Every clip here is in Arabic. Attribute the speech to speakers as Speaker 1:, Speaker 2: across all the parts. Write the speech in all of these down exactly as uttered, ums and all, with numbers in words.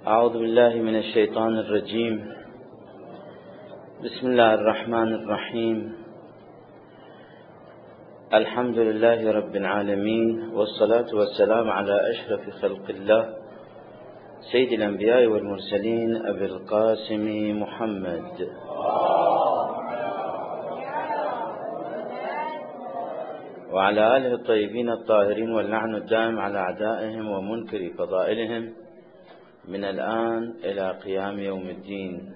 Speaker 1: أعوذ بالله من الشيطان الرجيم. بسم الله الرحمن الرحيم. الحمد لله رب العالمين، والصلاة والسلام على أشرف خلق الله سيد الأنبياء والمرسلين أبي القاسم محمد وعلى آله الطيبين الطاهرين، واللعن الدائم على أعدائهم ومنكر فضائلهم من الآن إلى قيام يوم الدين.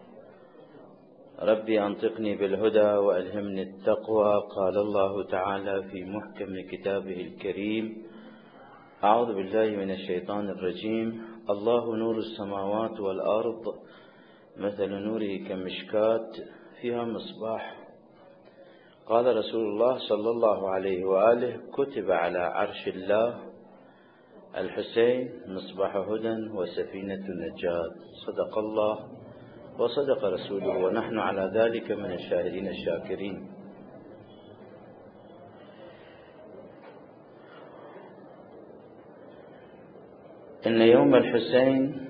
Speaker 1: ربي أنطقني بالهدى وألهمني التقوى. قال الله تعالى في محكم كتابه الكريم: أعوذ بالله من الشيطان الرجيم. الله نور السماوات والأرض، مثل نوره كمشكاة فيها مصباح. قال رسول الله صلى الله عليه وآله: كتب على عرش الله الحسين مصباح هدى وسفينة نجاة. صدق الله وصدق رسوله، ونحن على ذلك من الشاهدين الشاكرين. إن يوم الحسين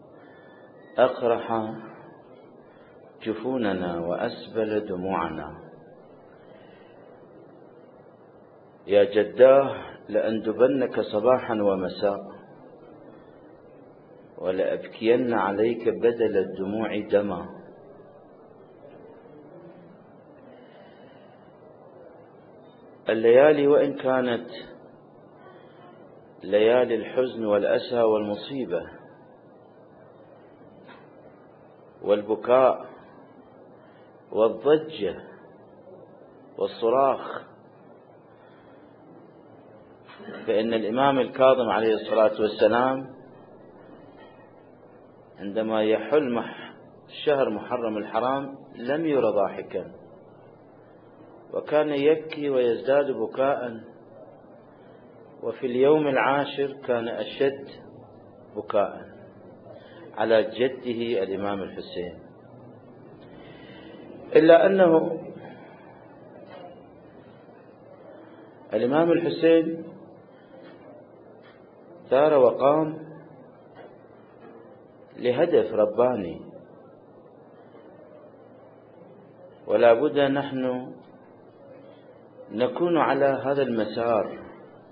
Speaker 1: أقرح جفوننا وأسبل دموعنا. يا جداه لأندبنك صباحا ومساء، ولأبكين عليك بدل الدموع دما. الليالي وإن كانت ليالي الحزن والأسى والمصيبة والبكاء والضجة والصراخ، فإن الإمام الكاظم عليه الصلاة والسلام عندما يحل شهر محرم الحرام لم ير ضاحكا، وكان يبكي ويزداد بكاء، وفي اليوم العاشر كان أشد بكاء على جده الإمام الحسين. إلا أنه الإمام الحسين ثار وقام لهدف رباني، ولا بد نحن نكون على هذا المسار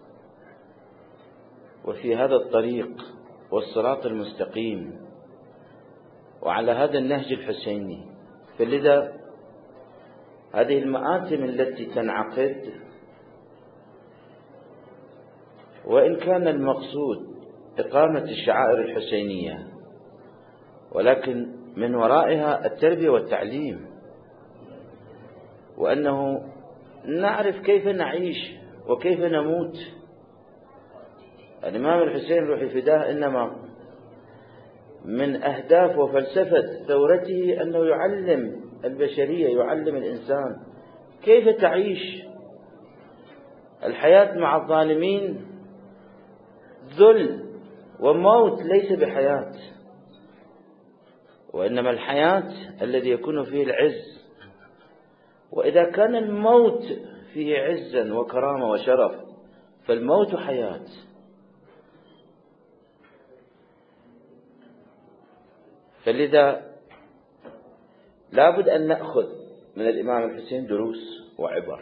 Speaker 1: وفي هذا الطريق والصراط المستقيم وعلى هذا النهج الحسيني. فلذا هذه المآتم التي تنعقد، وإن كان المقصود إقامة الشعائر الحسينية، ولكن من ورائها التربية والتعليم، وأنه نعرف كيف نعيش وكيف نموت. الإمام الحسين روح فداه إنما من أهداف وفلسفة ثورته أنه يعلم البشرية، يعلم الإنسان كيف تعيش. الحياة مع الظالمين ذل وموت، ليس بحياة، وإنما الحياة الذي يكون فيه العز. وإذا كان الموت فيه عزا وكرامة وشرف فالموت حياة. فلذا لابد أن نأخذ من الإمام الحسين دروس وعبر.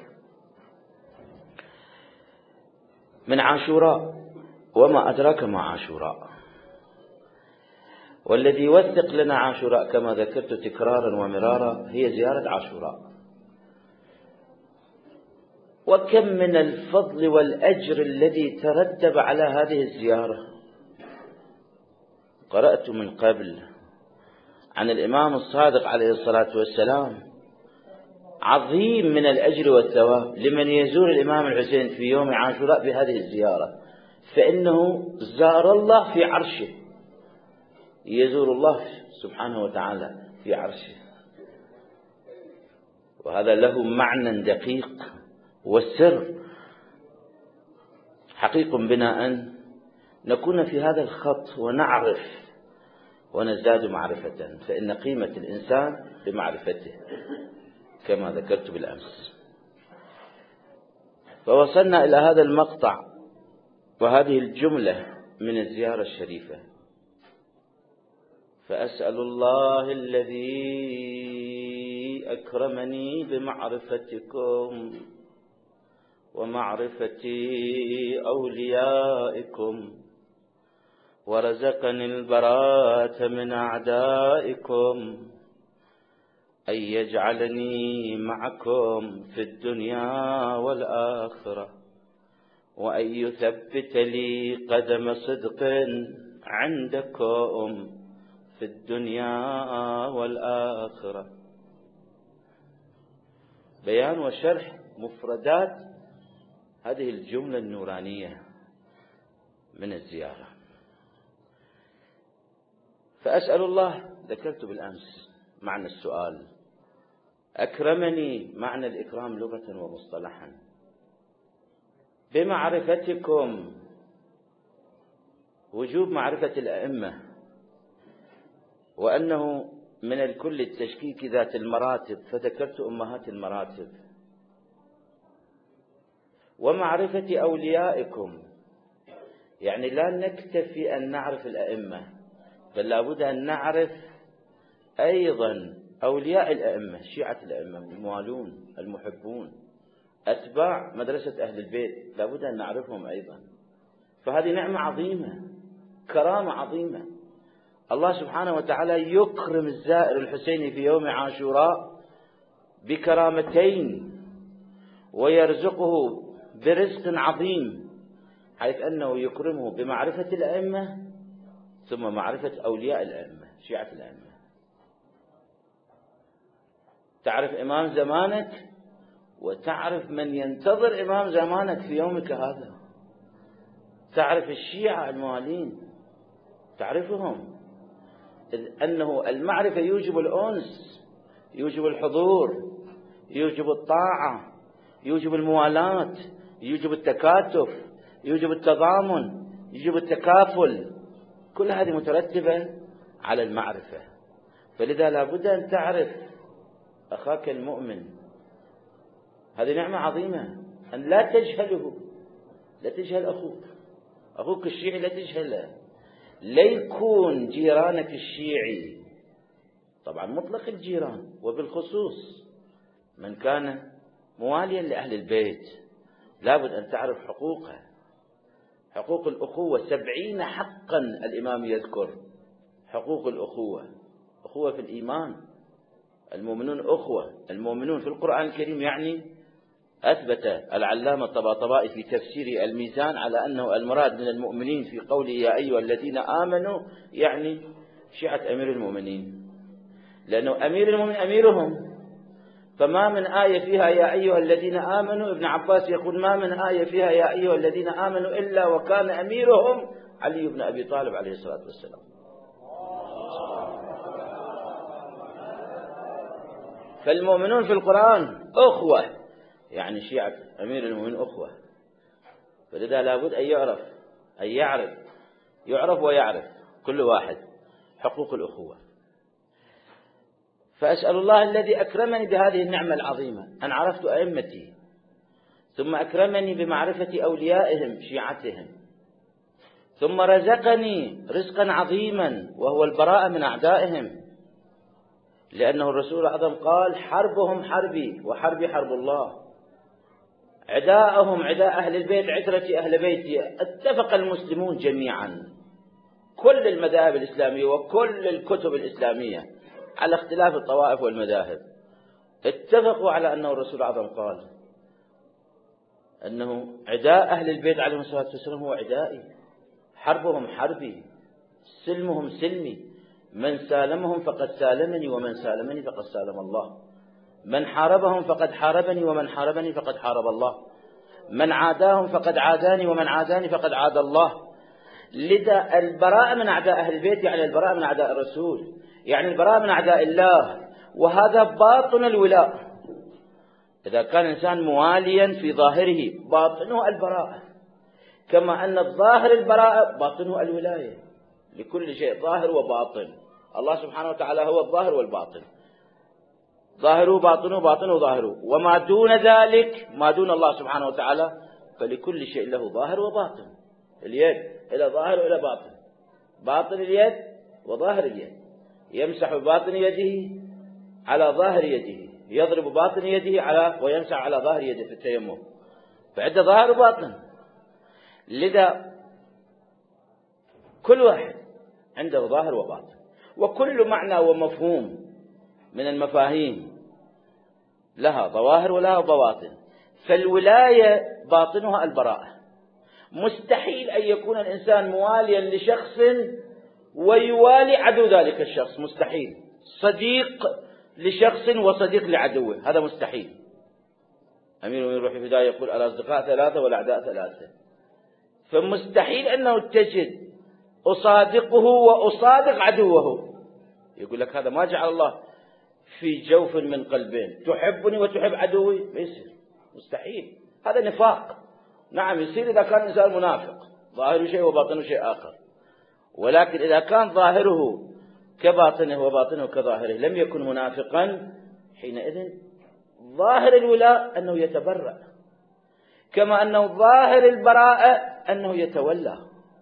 Speaker 1: من عاشوراء، وما أدراك ما عاشوراء، والذي يوثق لنا عاشوراء كما ذكرت تكرارا ومرارا هي زيارة عاشوراء. وكم من الفضل والأجر الذي ترتب على هذه الزيارة. قرأت من قبل عن الإمام الصادق عليه الصلاة والسلام عظيم من الأجر والثواب لمن يزور الإمام الحسين في يوم عاشوراء بهذه الزيارة، فإنه زار الله في عرشه، يزور الله سبحانه وتعالى في عرشه، وهذا له معنى دقيق، والسر حقيق بنا أن نكون في هذا الخط ونعرف ونزداد معرفة، فإن قيمة الإنسان بمعرفته كما ذكرت بالأمس. فوصلنا إلى هذا المقطع وهذه الجملة من الزيارة الشريفة. فأسأل الله الذي أكرمني بمعرفتكم ومعرفة أوليائكم ورزقني البراءة من أعدائكم أن يجعلني معكم في الدنيا والآخرة وأن يثبت لي قدم صدق عندكم في الدنيا والآخرة. بيان وشرح مفردات هذه الجملة النورانية من الزيارة. فأسأل الله، ذكرت بالأمس معنى السؤال. أكرمني معنى الإكرام لغة ومصطلحا. بمعرفتكم وجوب معرفة الأئمة، وأنه من الكل التشكيك ذات المراتب، فذكرت أمهات المراتب. ومعرفة أوليائكم، يعني لا نكتفي أن نعرف الأئمة، بل لابد أن نعرف أيضا أولياء الأئمة، شيعة الأئمة، الموالون المحبون أتباع مدرسة أهل البيت، لابد أن نعرفهم أيضا. فهذه نعمة عظيمة، كرامة عظيمة. الله سبحانه وتعالى يكرم الزائر الحسيني في يوم عاشوراء بكرامتين، ويرزقه برزق عظيم، حيث أنه يكرمه بمعرفة الأئمة ثم معرفة أولياء الأئمة، شيعة الأئمة. تعرف إمام زمانك وتعرف من ينتظر إمام زمانك في يومك هذا. تعرف الشيعة الموالين، تعرفهم، إذ أنه المعرفة يوجب الأنس، يوجب الحضور، يوجب الطاعة، يوجب الموالاة، يوجب التكاتف، يوجب التضامن، يوجب التكافل. كل هذه مترتبة على المعرفة. فلذا لابد أن تعرف أخاك المؤمن. هذه نعمة عظيمة، أن لا تجهله، لا تجهل أخوك. أخوك الشيعي لا تجهله، ليكون جيرانك الشيعي، طبعا مطلق الجيران، وبالخصوص من كان مواليا لأهل البيت، لابد أن تعرف حقوقه، حقوق الأخوة. سبعين حقا الإمام يذكر حقوق الأخوة، أخوة في الإيمان، المؤمنون أخوة. المؤمنون في القرآن الكريم يعني أثبت العلامة الطباطبائي في تفسير الميزان على أنه المراد من المؤمنين في قوله يا أيها الذين آمنوا يعني شيعة أمير المؤمنين، لأنه أمير المؤمنين أميرهم. فما من آية فيها يا أيها الذين آمنوا، ابن عباس يقول ما من آية فيها يا أيها الذين آمنوا إلا وكان أميرهم علي بن أبي طالب عليه الصلاة والسلام. فالمؤمنون في القرآن أخوة، يعني شيعة أمير المؤمنين أخوة. فلذا لابد أن يعرف، أن يعرف يعرف ويعرف كل واحد حقوق الأخوة. فأسأل الله الذي أكرمني بهذه النعمة العظيمة أن عرفت أئمتي، ثم أكرمني بمعرفة أوليائهم شيعتهم، ثم رزقني رزقا عظيما وهو البراءة من أعدائهم، لأنه الرسول الأعظم قال حربهم حربي وحربي حرب الله. عداءهم عداء أهل البيت عترة أهل بيتي. اتفق المسلمون جميعا، كل المذاهب الإسلامية وكل الكتب الإسلامية على اختلاف الطوائف والمذاهب، اتفقوا على أنه الرسول الأعظم قال أنه عداء أهل البيت عليهم الصلاة والسلام هو عدائي، حربهم حربي، سلمهم سلمي، من سالمهم فقد سالمني ومن سالمني فقد سالم الله، من حاربهم فقد حاربني ومن حاربني فقد حارب الله، من عاداهم فقد عاداني ومن عاداني فقد عاد الله. لذا البراءة من أعداء أهل البيت يعني البراءة من أعداء الرسول، يعني البراءة من أعداء الله، وهذا باطن الولاء. إذا كان الإنسان مواليا في ظاهره باطنه البراءة، كما أن الظاهر البراءة باطنه الولاية. لكل شيء ظاهر وباطن، الله سبحانه وتعالى هو الظاهر والباطن، ظاهره باطنه باطنه ظاهره، وما دون ذلك ما دون الله سبحانه وتعالى فلكل شيء له ظاهر وباطن. اليد إلى ظاهر وإلى باطن، باطن اليد وظاهر اليد. يمسح بباطن يده على ظاهر يده، يضرب باطن يده على ويمسح على ظاهر يده في التيمم، فعنده ظاهر وباطن. لذا كل واحد عنده ظاهر وباطن، وكل معنى ومفهوم من المفاهيم لها ظواهر ولها بواطن. فالولاية باطنها البراءة. مستحيل أن يكون الإنسان مواليا لشخص ويوالي عدو ذلك الشخص، مستحيل. صديق لشخص وصديق لعدوه، هذا مستحيل. أمير المؤمنين روحي في البداية يقول الأصدقاء ثلاثة والأعداء ثلاثة، فمستحيل أنه تجد أصادقه وأصادق عدوه. يقول لك هذا ما جعل الله في جوف من قلبين، تحبني وتحب عدوي، ما يصير، مستحيل، هذا نفاق. نعم يصير إذا كان الإنسان منافق، ظاهره شيء وباطنه شيء آخر، ولكن إذا كان ظاهره كباطنه وباطنه كظاهره لم يكن منافقا، حينئذ ظاهر الولاء أنه يتبرأ، كما أنه ظاهر البراءة أنه يتولى.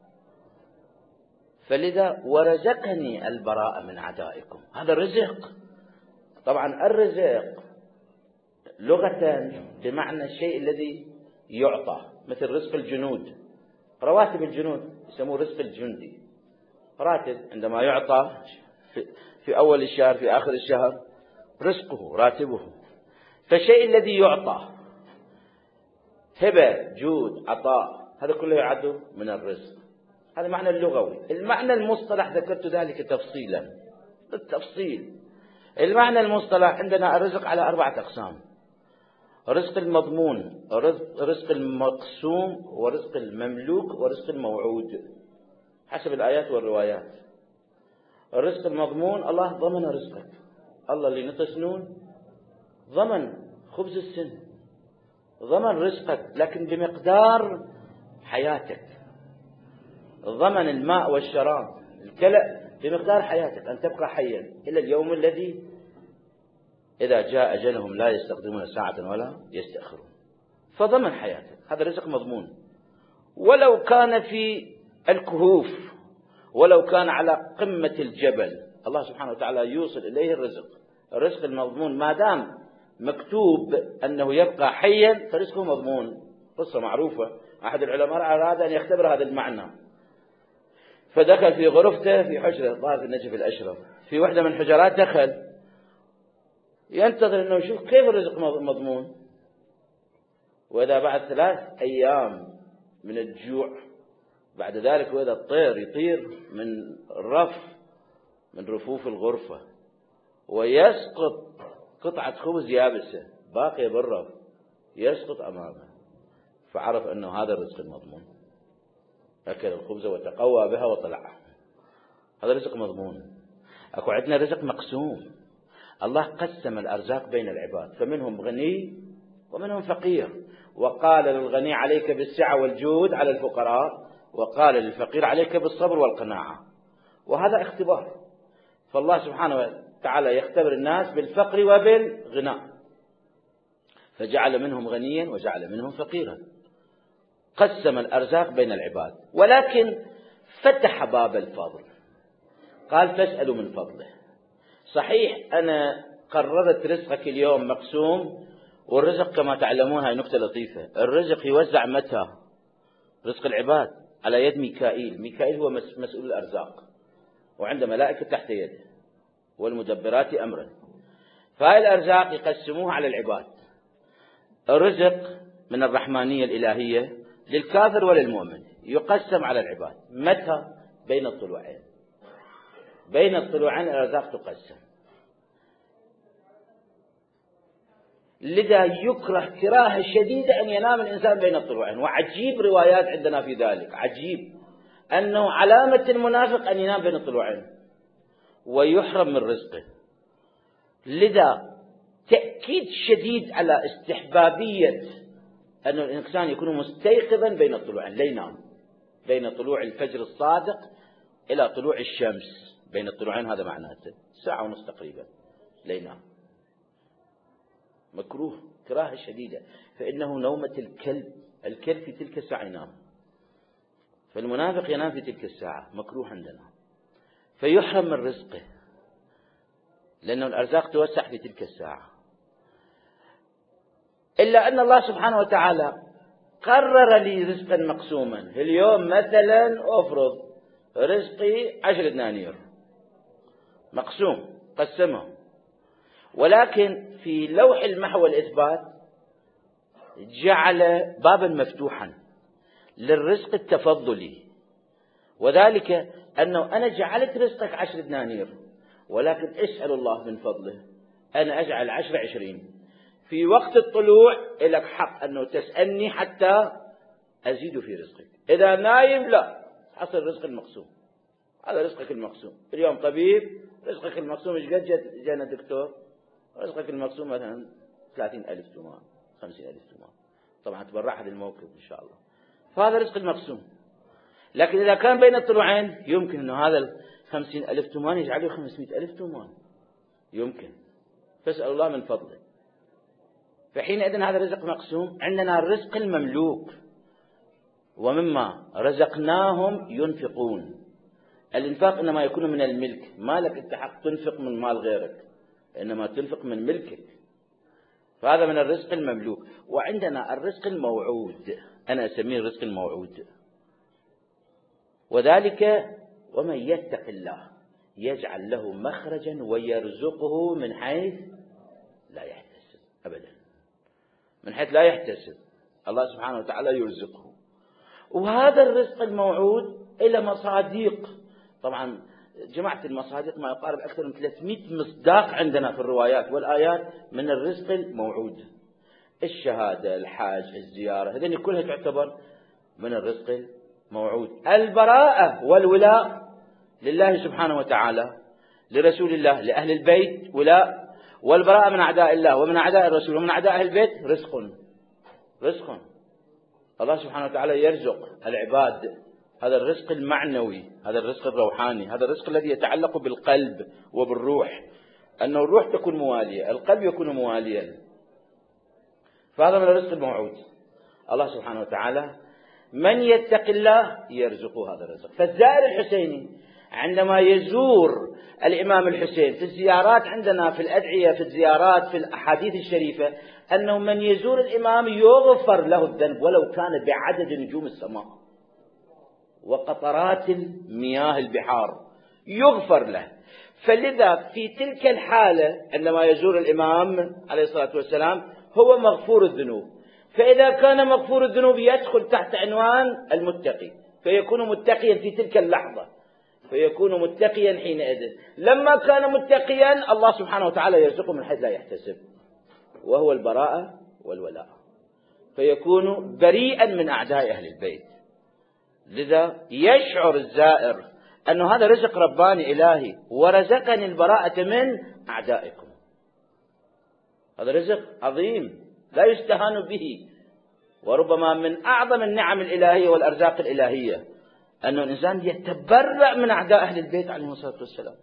Speaker 1: فلذا ورزقني البراءة من أعدائكم، هذا الرزق. طبعا الرزق لغة بمعنى الشيء الذي يعطى، مثل رزق الجنود، رواتب الجنود يسموه رزق الجندي، راتب عندما يعطى في أول الشهر في آخر الشهر، رزقه راتبه. فالشيء الذي يعطى، هبة، جود، عطاء، هذا كله يعد من الرزق. هذا معنى اللغوي. المعنى المصطلح ذكرت ذلك تفصيلا بالتفصيل. المعنى المصطلح عندنا الرزق على أربعة أقسام: رزق المضمون، رزق المقسوم، ورزق المملوك، ورزق الموعود، حسب الآيات والروايات. الرزق المضمون الله ضمن رزقك، الله اللي نتسنون ضمن خبز السن، ضمن رزقك لكن بمقدار حياتك، ضمن الماء والشراب الكلأ بمقدار حياتك، أن تبقى حيا إلى اليوم الذي إذا جاء أجلهم لا يستقدمون ساعة ولا يستأخرون، فضمن حياتك، هذا رزق مضمون. ولو كان في الكهوف، ولو كان على قمة الجبل، الله سبحانه وتعالى يوصل إليه الرزق. الرزق المضمون ما دام مكتوب أنه يبقى حيا فرزقه مضمون. قصة معروفة، أحد العلماء أراد أن يختبر هذا المعنى، فدخل في غرفته في حجرة ظاهر في النجف الأشرف، في واحدة من الحجرات دخل ينتظر أنه يشوف كيف الرزق مضمون. وإذا بعد ثلاث أيام من الجوع بعد ذلك وإذا الطير يطير من الرف من رفوف الغرفة ويسقط قطعة خبز يابسة باقية بالرف، يسقط أمامه، فعرف أنه هذا الرزق المضمون. أكل الخبز وتقوى بها وطلع، هذا رزق مضمون. أكو عندنا رزق مقسوم، الله قسم الأرزاق بين العباد، فمنهم غني ومنهم فقير، وقال للغني عليك بالسعة والجود على الفقراء، وقال للفقير عليك بالصبر والقناعة. وهذا اختبار، فالله سبحانه وتعالى يختبر الناس بالفقر وبالغناء، فجعل منهم غنيا وجعل منهم فقيرا، قسم الأرزاق بين العباد. ولكن فتح باب الفضل، قال فاسألوا من فضله. صحيح أنا قررت رزقك اليوم مقسوم، والرزق كما تعلمون هاي نكتة لطيفة، الرزق يوزع متى؟ رزق العباد على يد ميكائيل. ميكائيل هو مسؤول الأرزاق، وعنده ملائكة تحت يده والمدبرات أمرا، فهاي الأرزاق يقسموها على العباد. الرزق من الرحمانية الإلهية للكافر وللمؤمن يقسم على العباد. متى؟ بين الطلوعين، بين الطلوعين الأرزاق تقسم. لذا يكره كراهة شديدة أن ينام الإنسان بين الطلوعين، وعجيب روايات عندنا في ذلك، عجيب أنه علامة المنافق أن ينام بين الطلوعين ويحرم من رزقه. لذا تأكيد شديد على استحبابية أن الإنسان يكون مستيقظا بين الطلوعين، لا ينام بين طلوع الفجر الصادق إلى طلوع الشمس، بين الطلوعين هذا معناته ساعة ونصف تقريبا، لا ينام، مكروه كراهة شديدة، فإنه نومة الكلب، الكلب في تلك الساعة ينام، فالمنافق ينام في تلك الساعة، مكروه عندنا، فيحرم من رزقه. لأن الأرزاق توسع في تلك الساعة. إلا أن الله سبحانه وتعالى قرر لي رزقا مقسوما. اليوم مثلا أفرض رزقي عشر دنانير مقسوم، قسمه، ولكن في لوح المحو والإثبات جعل بابا مفتوحا للرزق التفضلي، وذلك أنه أنا جعلت رزقك عشر دنانير، ولكن اسأل الله من فضله أنا أجعل عشر عشرين. في وقت الطلوع لك حق أنه تسألني حتى أزيد في رزقك. إذا نايم لا، حصل رزق المقسوم، هذا رزقك المقسوم. اليوم طبيب رزقك المقسوم ايش قد جانا دكتور رزقك المقسوم مثلا ثلاثين ألف تومان، خمسين ألف تومان، طبعا تبرع هذا الموقف إن شاء الله، فهذا رزق المقسوم. لكن إذا كان بين الطلوعين يمكن أنه هذا الخمسين ألف تومان يجعله خمسمائة ألف تومان، يمكن، فاسأل الله من فضله. فحينئذ هذا رزق مقسوم. عندنا الرزق المملوك، ومما رزقناهم ينفقون. الإنفاق إنما يكون من الملك، ما لك أنت حق تنفق من مال غيرك، إنما تنفق من ملكك، فهذا من الرزق المملوك. وعندنا الرزق الموعود، أنا أسميه الرزق الموعود، وذلك ومن يتق الله يجعل له مخرجا ويرزقه من حيث لا يحتسب أبدا، من حيث لا يحتسب الله سبحانه وتعالى يرزقه. وهذا الرزق الموعود إلى مصادق، طبعا جماعة المصادق ما يقارب أكثر من ثلاثمائة مصداق عندنا في الروايات والآيات من الرزق الموعود. الشهادة، الحاج، الزيارة، هذين كلها تعتبر من الرزق الموعود. البراءة والولاء لله سبحانه وتعالى، لرسول الله، لأهل البيت ولاء، والبراءة من أعداء الله ومن أعداء الرسول ومن أعداء أهل البيت رزق. رزق الله سبحانه وتعالى يرزق العباد، هذا الرزق المعنوي، هذا الرزق الروحاني، هذا الرزق الذي يتعلق بالقلب وبالروح، أن الروح تكون موالية، القلب يكون مواليا، فهذا من الرزق الموعود. الله سبحانه وتعالى من يتق الله يرزقه هذا الرزق. فالزائر الحسيني عندما يزور الإمام الحسين في الزيارات، عندنا في الأدعية في الزيارات في الأحاديث الشريفة أنه من يزور الإمام يغفر له الذنب ولو كان بعدد نجوم السماء وقطرات المياه البحار، يغفر له. فلذا في تلك الحالة عندما يزور الإمام عليه الصلاة والسلام هو مغفور الذنوب، فإذا كان مغفور الذنوب يدخل تحت عنوان المتقي، فيكون متقيا في تلك اللحظة، فيكون متقيا حينئذ. لما كان متقيا الله سبحانه وتعالى يرزقه من حيث لا يحتسب، وهو البراءة والولاء، فيكون بريئا من أعداء أهل البيت. لذا يشعر الزائر أنه هذا رزق رباني إلهي، ورزقني البراءة من أعدائكم. هذا رزق عظيم لا يستهان به، وربما من أعظم النعم الإلهية والأرزاق الإلهية أن الإنسان يتبرأ من أعداء أهل البيت عليهم الصلاة والسلام.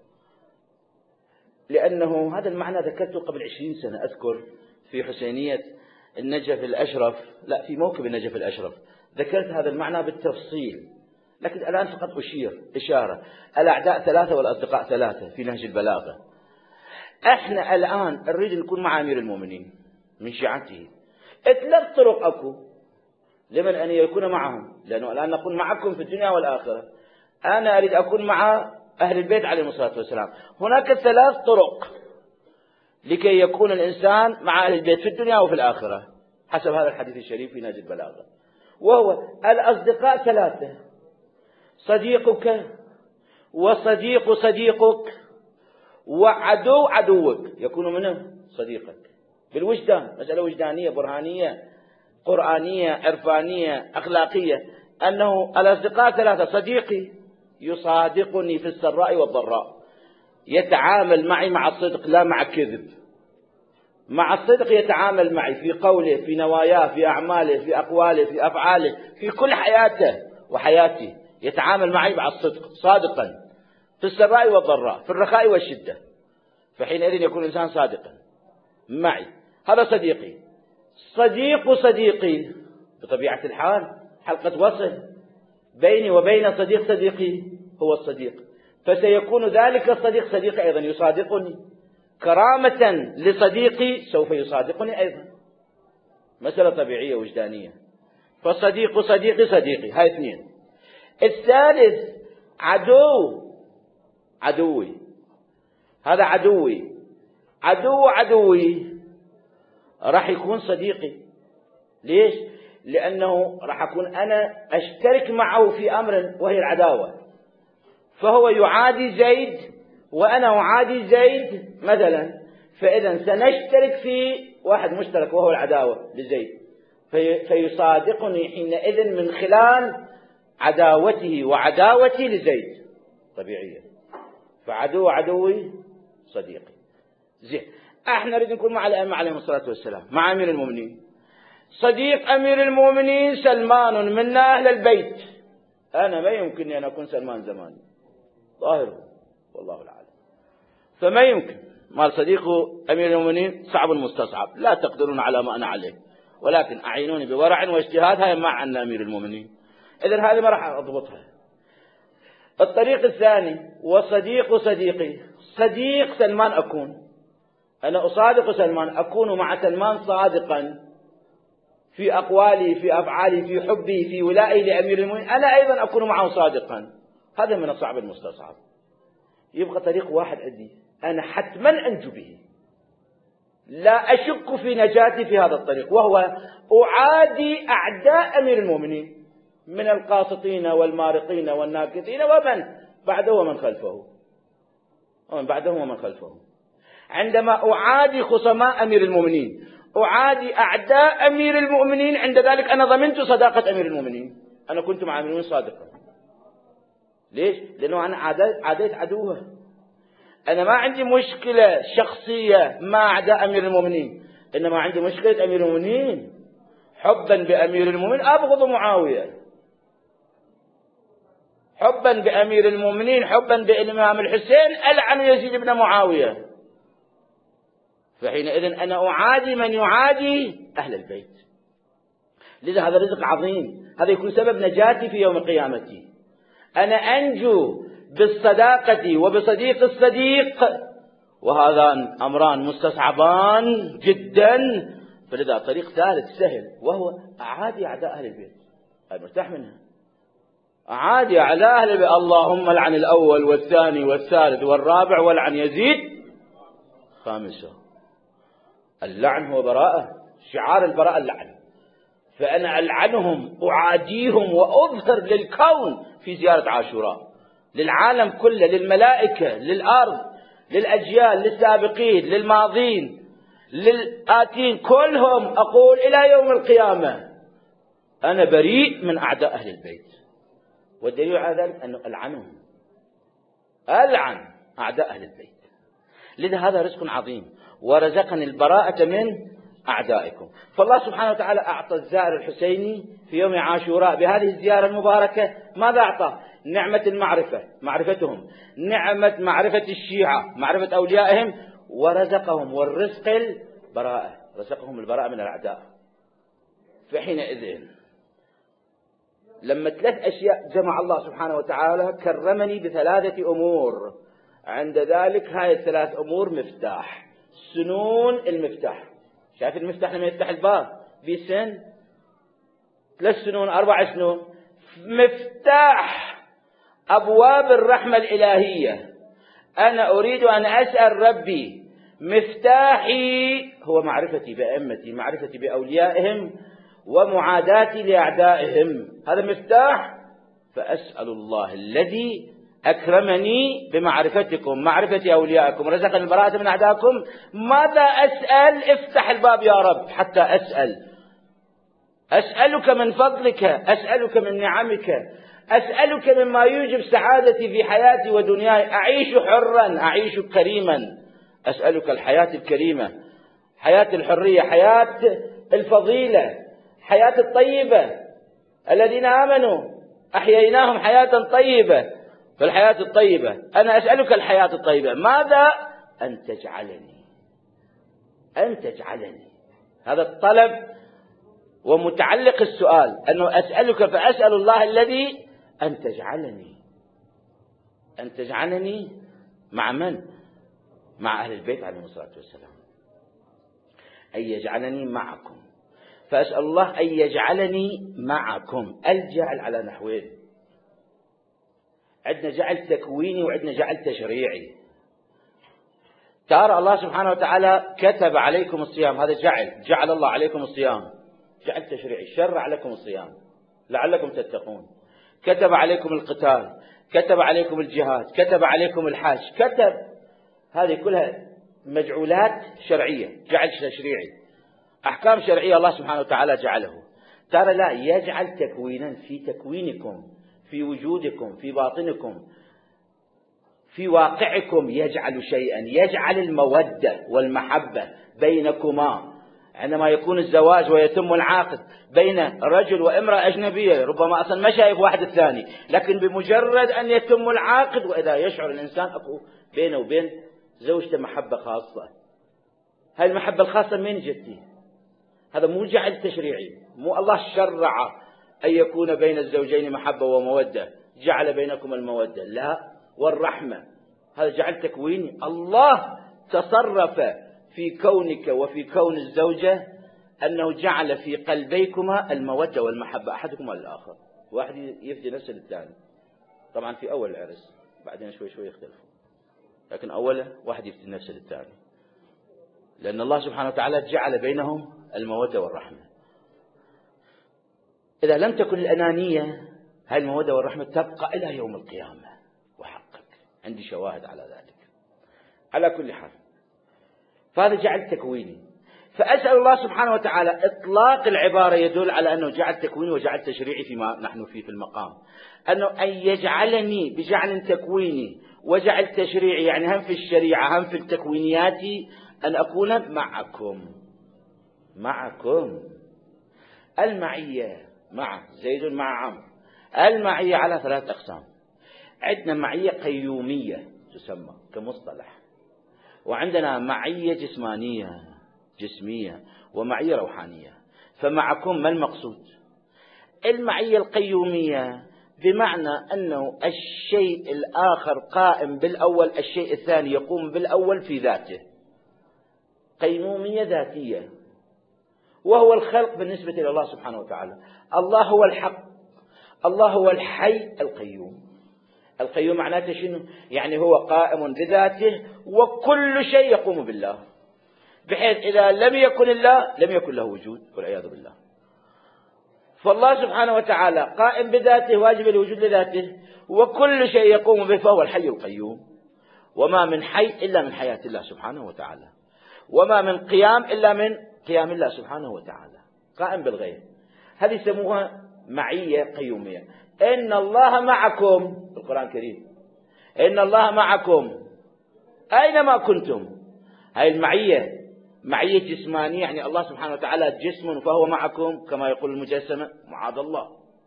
Speaker 1: لأنه هذا المعنى ذكرته قبل عشرين سنة، أذكر في حسينية النجف الأشرف، لا في موكب النجف الأشرف، ذكرت هذا المعنى بالتفصيل، لكن الآن فقط أشير إشارة. الأعداء ثلاثة والأصدقاء ثلاثة في نهج البلاغة. احنا الآن نريد نكون مع أمير المؤمنين من شيعته، ثلاث طرق أكو لمن أن يكون معهم، لأنه الآن نقول معكم في الدنيا والآخرة. أنا أريد أكون مع أهل البيت عليهم الصلاة والسلام. هناك ثلاث طرق لكي يكون الإنسان مع أهل البيت في الدنيا وفي الآخرة حسب هذا الحديث الشريف في نهج البلاغة، وهو الأصدقاء ثلاثة: صديقك وصديق صديقك وعدو عدوك، يكون منه صديقك بالوجدان، مسألة وجدانية برهانية قرآنية عرفانية أخلاقية، أنه الأصدقاء ثلاثة: صديقي يصادقني في السراء والضراء، يتعامل معي مع الصدق لا مع كذب، مع الصدق يتعامل معي في قوله في نواياه في أعماله في أقواله في أفعاله في كل حياته وحياتي، يتعامل معي مع الصدق صادقا في السراء والضراء في الرخاء والشدة، فحينئذ يكون الإنسان صادقا معي، هذا صديقي. صديق صديقي بطبيعة الحال حلقة وصل بيني وبين صديق صديقي هو الصديق، فسيكون ذلك الصديق صديقي أيضا يصادقني كرامة لصديقي سوف يصادقني أيضا، مسألة طبيعية وجدانية. فصديق صديقي صديقي، هاي اثنين. الثالث عدو عدوي، هذا عدوي، عدو عدوي راح يكون صديقي. ليش؟ لأنه راح أكون أنا أشترك معه في أمر وهي العداوة، فهو يعادي زيد وأنا أعادي زيد مثلا، فإذا سنشترك في واحد مشترك وهو العداوة لزيد، في فيصادقني حينئذ من خلال عداوته وعداوتي لزيد، طبيعية. فعدو عدوي صديقي. زين، احنا نريد نكون مع الأئمة عليهم الصلاة والسلام، مع أمير المؤمنين. صديق أمير المؤمنين سلمان منا أهل البيت، أنا ما يمكنني أن أكون سلمان زماني، ظاهره والله العالم. فما يمكن مال صديق أمير المؤمنين، صعب المستصعب، لا تقدرون على ما أنا عليه، ولكن أعينوني بورع واجتهاد، هاي مع أن أمير المؤمنين. إذن هذه ما راح أضبطها. الطريق الثاني وصديق صديقي، صديق سلمان أكون، أنا أصادق سلمان، أكون مع سلمان صادقا في أقوالي في أفعالي في حبي في ولائي لأمير المؤمنين، أنا أيضا أكون معه صادقا. هذا من الصعب المستصعب. يبقى طريق واحد عندي أنا حتما أنجو به، لا أشك في نجاتي في هذا الطريق، وهو أعادي أعداء أمير المؤمنين من القاسطين والمارقين والناكثين ومن بعده ومن خلفه، ومن بعده ومن خلفه. عندما أعادي خصماء أمير المؤمنين، أعادي أعداء أمير المؤمنين، عند ذلك أنا ضمنت صداقة أمير المؤمنين، أنا كنت مع أمير المؤمنين صادقا. ليش؟ لأنه أنا عاديت عدوه. أنا ما عندي مشكلة شخصية مع أعداء أمير المؤمنين، إنما عندي مشكلة أمير المؤمنين. حبا بأمير المؤمنين أبغض معاوية، حبا بأمير المؤمنين، حبا بالإمام الحسين ألعن يزيد بن معاوية. فحينئذ أنا أعادي من يعادي أهل البيت. لذا هذا رزق عظيم، هذا يكون سبب نجاتي في يوم قيامتي. أنا أنجو بالصداقة وبصديق الصديق، وهذان أمران مستصعبان جدا. فلذا طريق ثالث سهل، وهو أعادي أعداء أهل البيت، هذا مرتاح منها. أعادي أعداء أهل البيت، اللهم لعن الأول والثاني والثالث والرابع ولعن يزيد خامسة. اللعن هو براءة، شعار البراءة اللعن. فأنا ألعنهم أعاديهم وأظهر للكون في زيارة عاشوراء، للعالم كله، للملائكة، للأرض، للأجيال، للسابقين، للماضين، للآتين، كلهم أقول إلى يوم القيامة أنا بريء من أعداء أهل البيت. والدليل على ذلك أنه ألعنهم، ألعن أعداء أهل البيت. لذا هذا رزق عظيم، ورزقني البراءة من أعدائكم. فالله سبحانه وتعالى أعطى الزائر الحسيني في يوم عاشوراء بهذه الزيارة المباركة ماذا أعطى؟ نعمة المعرفة، معرفتهم، نعمة معرفة الشيعة، معرفة أوليائهم، ورزقهم والرزق البراءة، رزقهم البراءة من الأعداء. فحينئذ لما ثلاث أشياء جمع الله سبحانه وتعالى، كرمني بثلاثة أمور. عند ذلك هاي الثلاث أمور مفتاح، سنون المفتاح. شايف المفتاح لما يفتح الباب بسن، ثلاث سنون، أربع سنون، مفتاح أبواب الرحمة الإلهية. أنا أريد أن أسأل ربي، مفتاحي هو معرفتي بأئمتي، معرفتي بأوليائهم، ومعاداتي لأعدائهم، هذا مفتاح. فأسأل الله الذي أكرمني بمعرفتكم، معرفة أوليائكم، رزقني البراءة من أعدائكم، ماذا أسأل؟ افتح الباب يا رب حتى أسأل. أسألك من فضلك، أسألك من نعمك، أسألك مما يوجب سعادتي في حياتي ودنياي، أعيش حرا، أعيش كريما. أسألك الحياة الكريمة، حياة الحرية، حياة الفضيلة، حياة الطيبة. الذين آمنوا أحييناهم حياة طيبة، فالحياة الطيبة أنا أسألك الحياة الطيبة، ماذا؟ أن تجعلني، أن تجعلني. هذا الطلب ومتعلق السؤال، أنه أسألك فأسأل الله الذي أن تجعلني، أن تجعلني مع من؟ مع أهل البيت عليهم الصلاة والسلام، أن يجعلني معكم. فأسأل الله أن يجعلني معكم. الجعل على نحوين، عندنا جعل تكويني وعندنا جعل تشريعي. ترى الله سبحانه وتعالى كتب عليكم الصيام، هذا جعل، جعل الله عليكم الصيام، جعل تشريعي، شرع لكم الصيام لعلكم تتقون. كتب عليكم القتال، كتب عليكم الجهاد، كتب عليكم الحج، كتب، هذه كلها مجعولات شرعية، جعل تشريعي، أحكام شرعية الله سبحانه وتعالى جعله. ترى لا، يجعل تكوينا في تكوينكم، في وجودكم، في باطنكم، في واقعكم، يجعل شيئا، يجعل المودة والمحبة بينكما. عندما يكون الزواج ويتم العقد بين رجل وامرأة أجنبية، ربما أصلا ما شايف واحد الثاني، لكن بمجرد أن يتم العقد وإذا يشعر الإنسان أكو بينه وبين زوجته محبة خاصة. هاي المحبة الخاصة من جدي؟ هذا مو جعل تشريعي، مو الله شرع أن يكون بين الزوجين محبة ومودة، جعل بينكم المودة، لا، والرحمة، هذا جعل تكويني. الله تصرف في كونك وفي كون الزوجة أنه جعل في قلبيكما المودة والمحبة، أحدكما للآخر، واحد يفدي نفسه للثاني. طبعا في أول العرس، بعدين شوي شوي يختلفون، لكن أوله واحد يفدي نفسه للثاني، لأن الله سبحانه وتعالى جعل بينهم المودة والرحمة. إذا لم تكن الأنانية، هاي المودة والرحمة تبقى إلى يوم القيامة، وحقك عندي شواهد على ذلك. على كل حال، فهذا جعل تكويني. فأسأل الله سبحانه وتعالى، إطلاق العبارة يدل على أنه جعل تكويني وجعل تشريعي فيما نحن فيه في المقام، أنه أن يجعلني بجعل تكويني وجعل تشريعي، يعني هم في الشريعة هم في التكوينيات، أن أكون معكم. معكم المعية، مع زيد مع عمرو، المعية على ثلاث أقسام. عندنا معية قيومية تسمى كمصطلح، وعندنا معية جسمانية جسمية، ومعية روحانية. فمعكم ما المقصود؟ المعية القيومية بمعنى أنه الشيء الآخر قائم بالأول، الشيء الثاني يقوم بالأول في ذاته، قيمومية ذاتية، وهو الخلق بالنسبة إلى الله سبحانه وتعالى. الله هو الحق، الله هو الحي القيوم. القيوم معناته شنو؟ يعني هو قائم بذاته وكل شيء يقوم بالله، بحيث إذا لم يكن الله لم يكن له وجود والعياذ بالله. فالله سبحانه وتعالى قائم بذاته، واجب الوجود لذاته، وكل شيء يقوم به، فهو الحي القيوم. وما من حي إلا من حياة الله سبحانه وتعالى، وما من قيام إلا من قيام الله سبحانه وتعالى، قائم بالغيب. هذه يسموها معية قيومية. إن الله معكم، القرآن الكريم، إن الله معكم أينما كنتم. هذه المعية معية جسمانية، يعني الله سبحانه وتعالى جسم فهو معكم، كما يقول المجسمة، معاذ الله.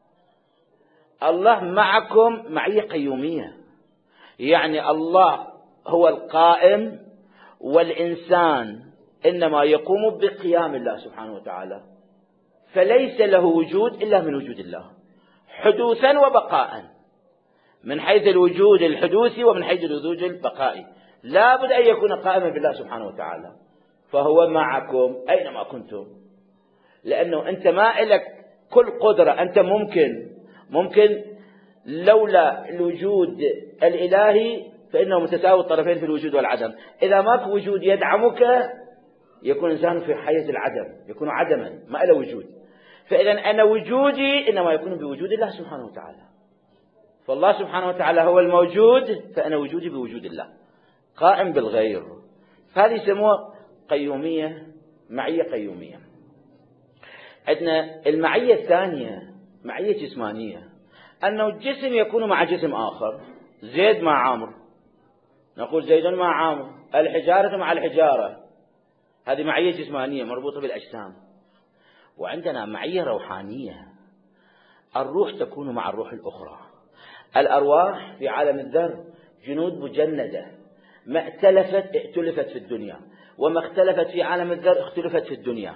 Speaker 1: الله معكم معية قيومية، يعني الله هو القائم، والإنسان إنما يقوم بقيام الله سبحانه وتعالى، فليس له وجود إلا من وجود الله، حدوثا وبقاء، من حيث الوجود الحدوثي ومن حيث الوجود البقائي، لا بد أن يكون قائما بالله سبحانه وتعالى. فهو معكم أينما كنتم، لأنه أنت ما لك كل قدرة، أنت ممكن ممكن لولا الوجود الإلهي فإنه متساوي الطرفين في الوجود والعدم. إذا ماك وجود يدعمك يكون إنسان في حيز العدم، يكون عدما ما له وجود. فإذا أنا وجودي إنما يكون بوجود الله سبحانه وتعالى. فالله سبحانه وتعالى هو الموجود، فأنا وجودي بوجود الله، قائم بالغير. هذه يسموها قيومية، معية قيومية. عندنا المعية الثانية معية جسمانية، أنه الجسم يكون مع جسم آخر. زيد مع عمرو، نقول زيد مع عمرو، الحجارة مع الحجارة، هذه معية جسمانية مربوطة بالأجسام. وعندنا معية روحانية، الروح تكون مع الروح الأخرى. الأرواح في عالم الذر جنود مجندة، ما ائتلفت ائتلفت في الدنيا، وما اختلفت في عالم الذر اختلفت في الدنيا.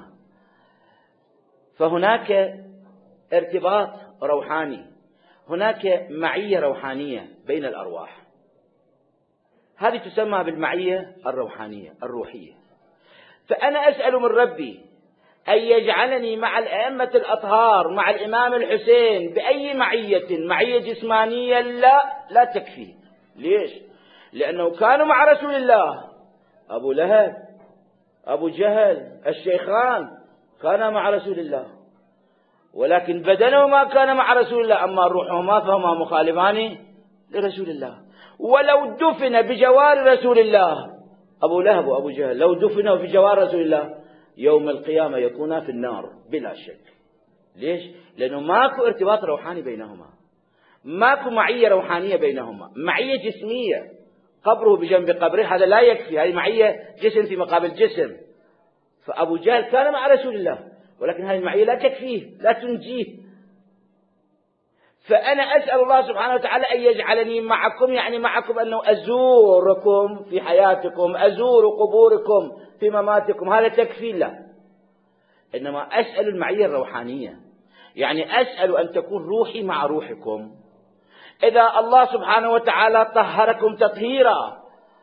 Speaker 1: فهناك ارتباط روحاني، هناك معية روحانية بين الأرواح.
Speaker 2: هذه تسمى بالمعية الروحانية الروحية. فأنا أسأل من ربي أن يجعلني مع الأئمة الأطهار، مع الإمام الحسين، بأي معية، معية جسمانية لا لا تكفي. ليش؟ لأنه كانوا مع رسول الله، أبو لهب، أبو جهل، الشيخان كانا مع رسول الله، ولكن بدنه ما كان مع رسول الله، أما روحهما فهما مخالفان لرسول الله. ولو دفن بجوار رسول الله أبو لهب وأبو جهل، لو دفنوا بجوار رسول الله يوم القيامة يكونا في النار بلا شك. ليش؟ لأنه ماكو ارتباط روحاني بينهما، ماكو معية روحانية بينهما، معية جسمية، قبره بجنب قبره هذا لا يكفي، هذه معية جسم في مقابل جسم. فأبو جهل كان مع رسول الله، ولكن هذه المعية لا تكفيه، لا تنجيه. فأنا أسأل الله سبحانه وتعالى أن يجعلني معكم، يعني معكم أنه أزوركم في حياتكم، أزور قبوركم في مماتكم، هذا تكفي لا. إنما أسأل المعية الروحانية، يعني أسأل أن تكون روحي مع روحكم. إذا الله سبحانه وتعالى طهركم تطهيرا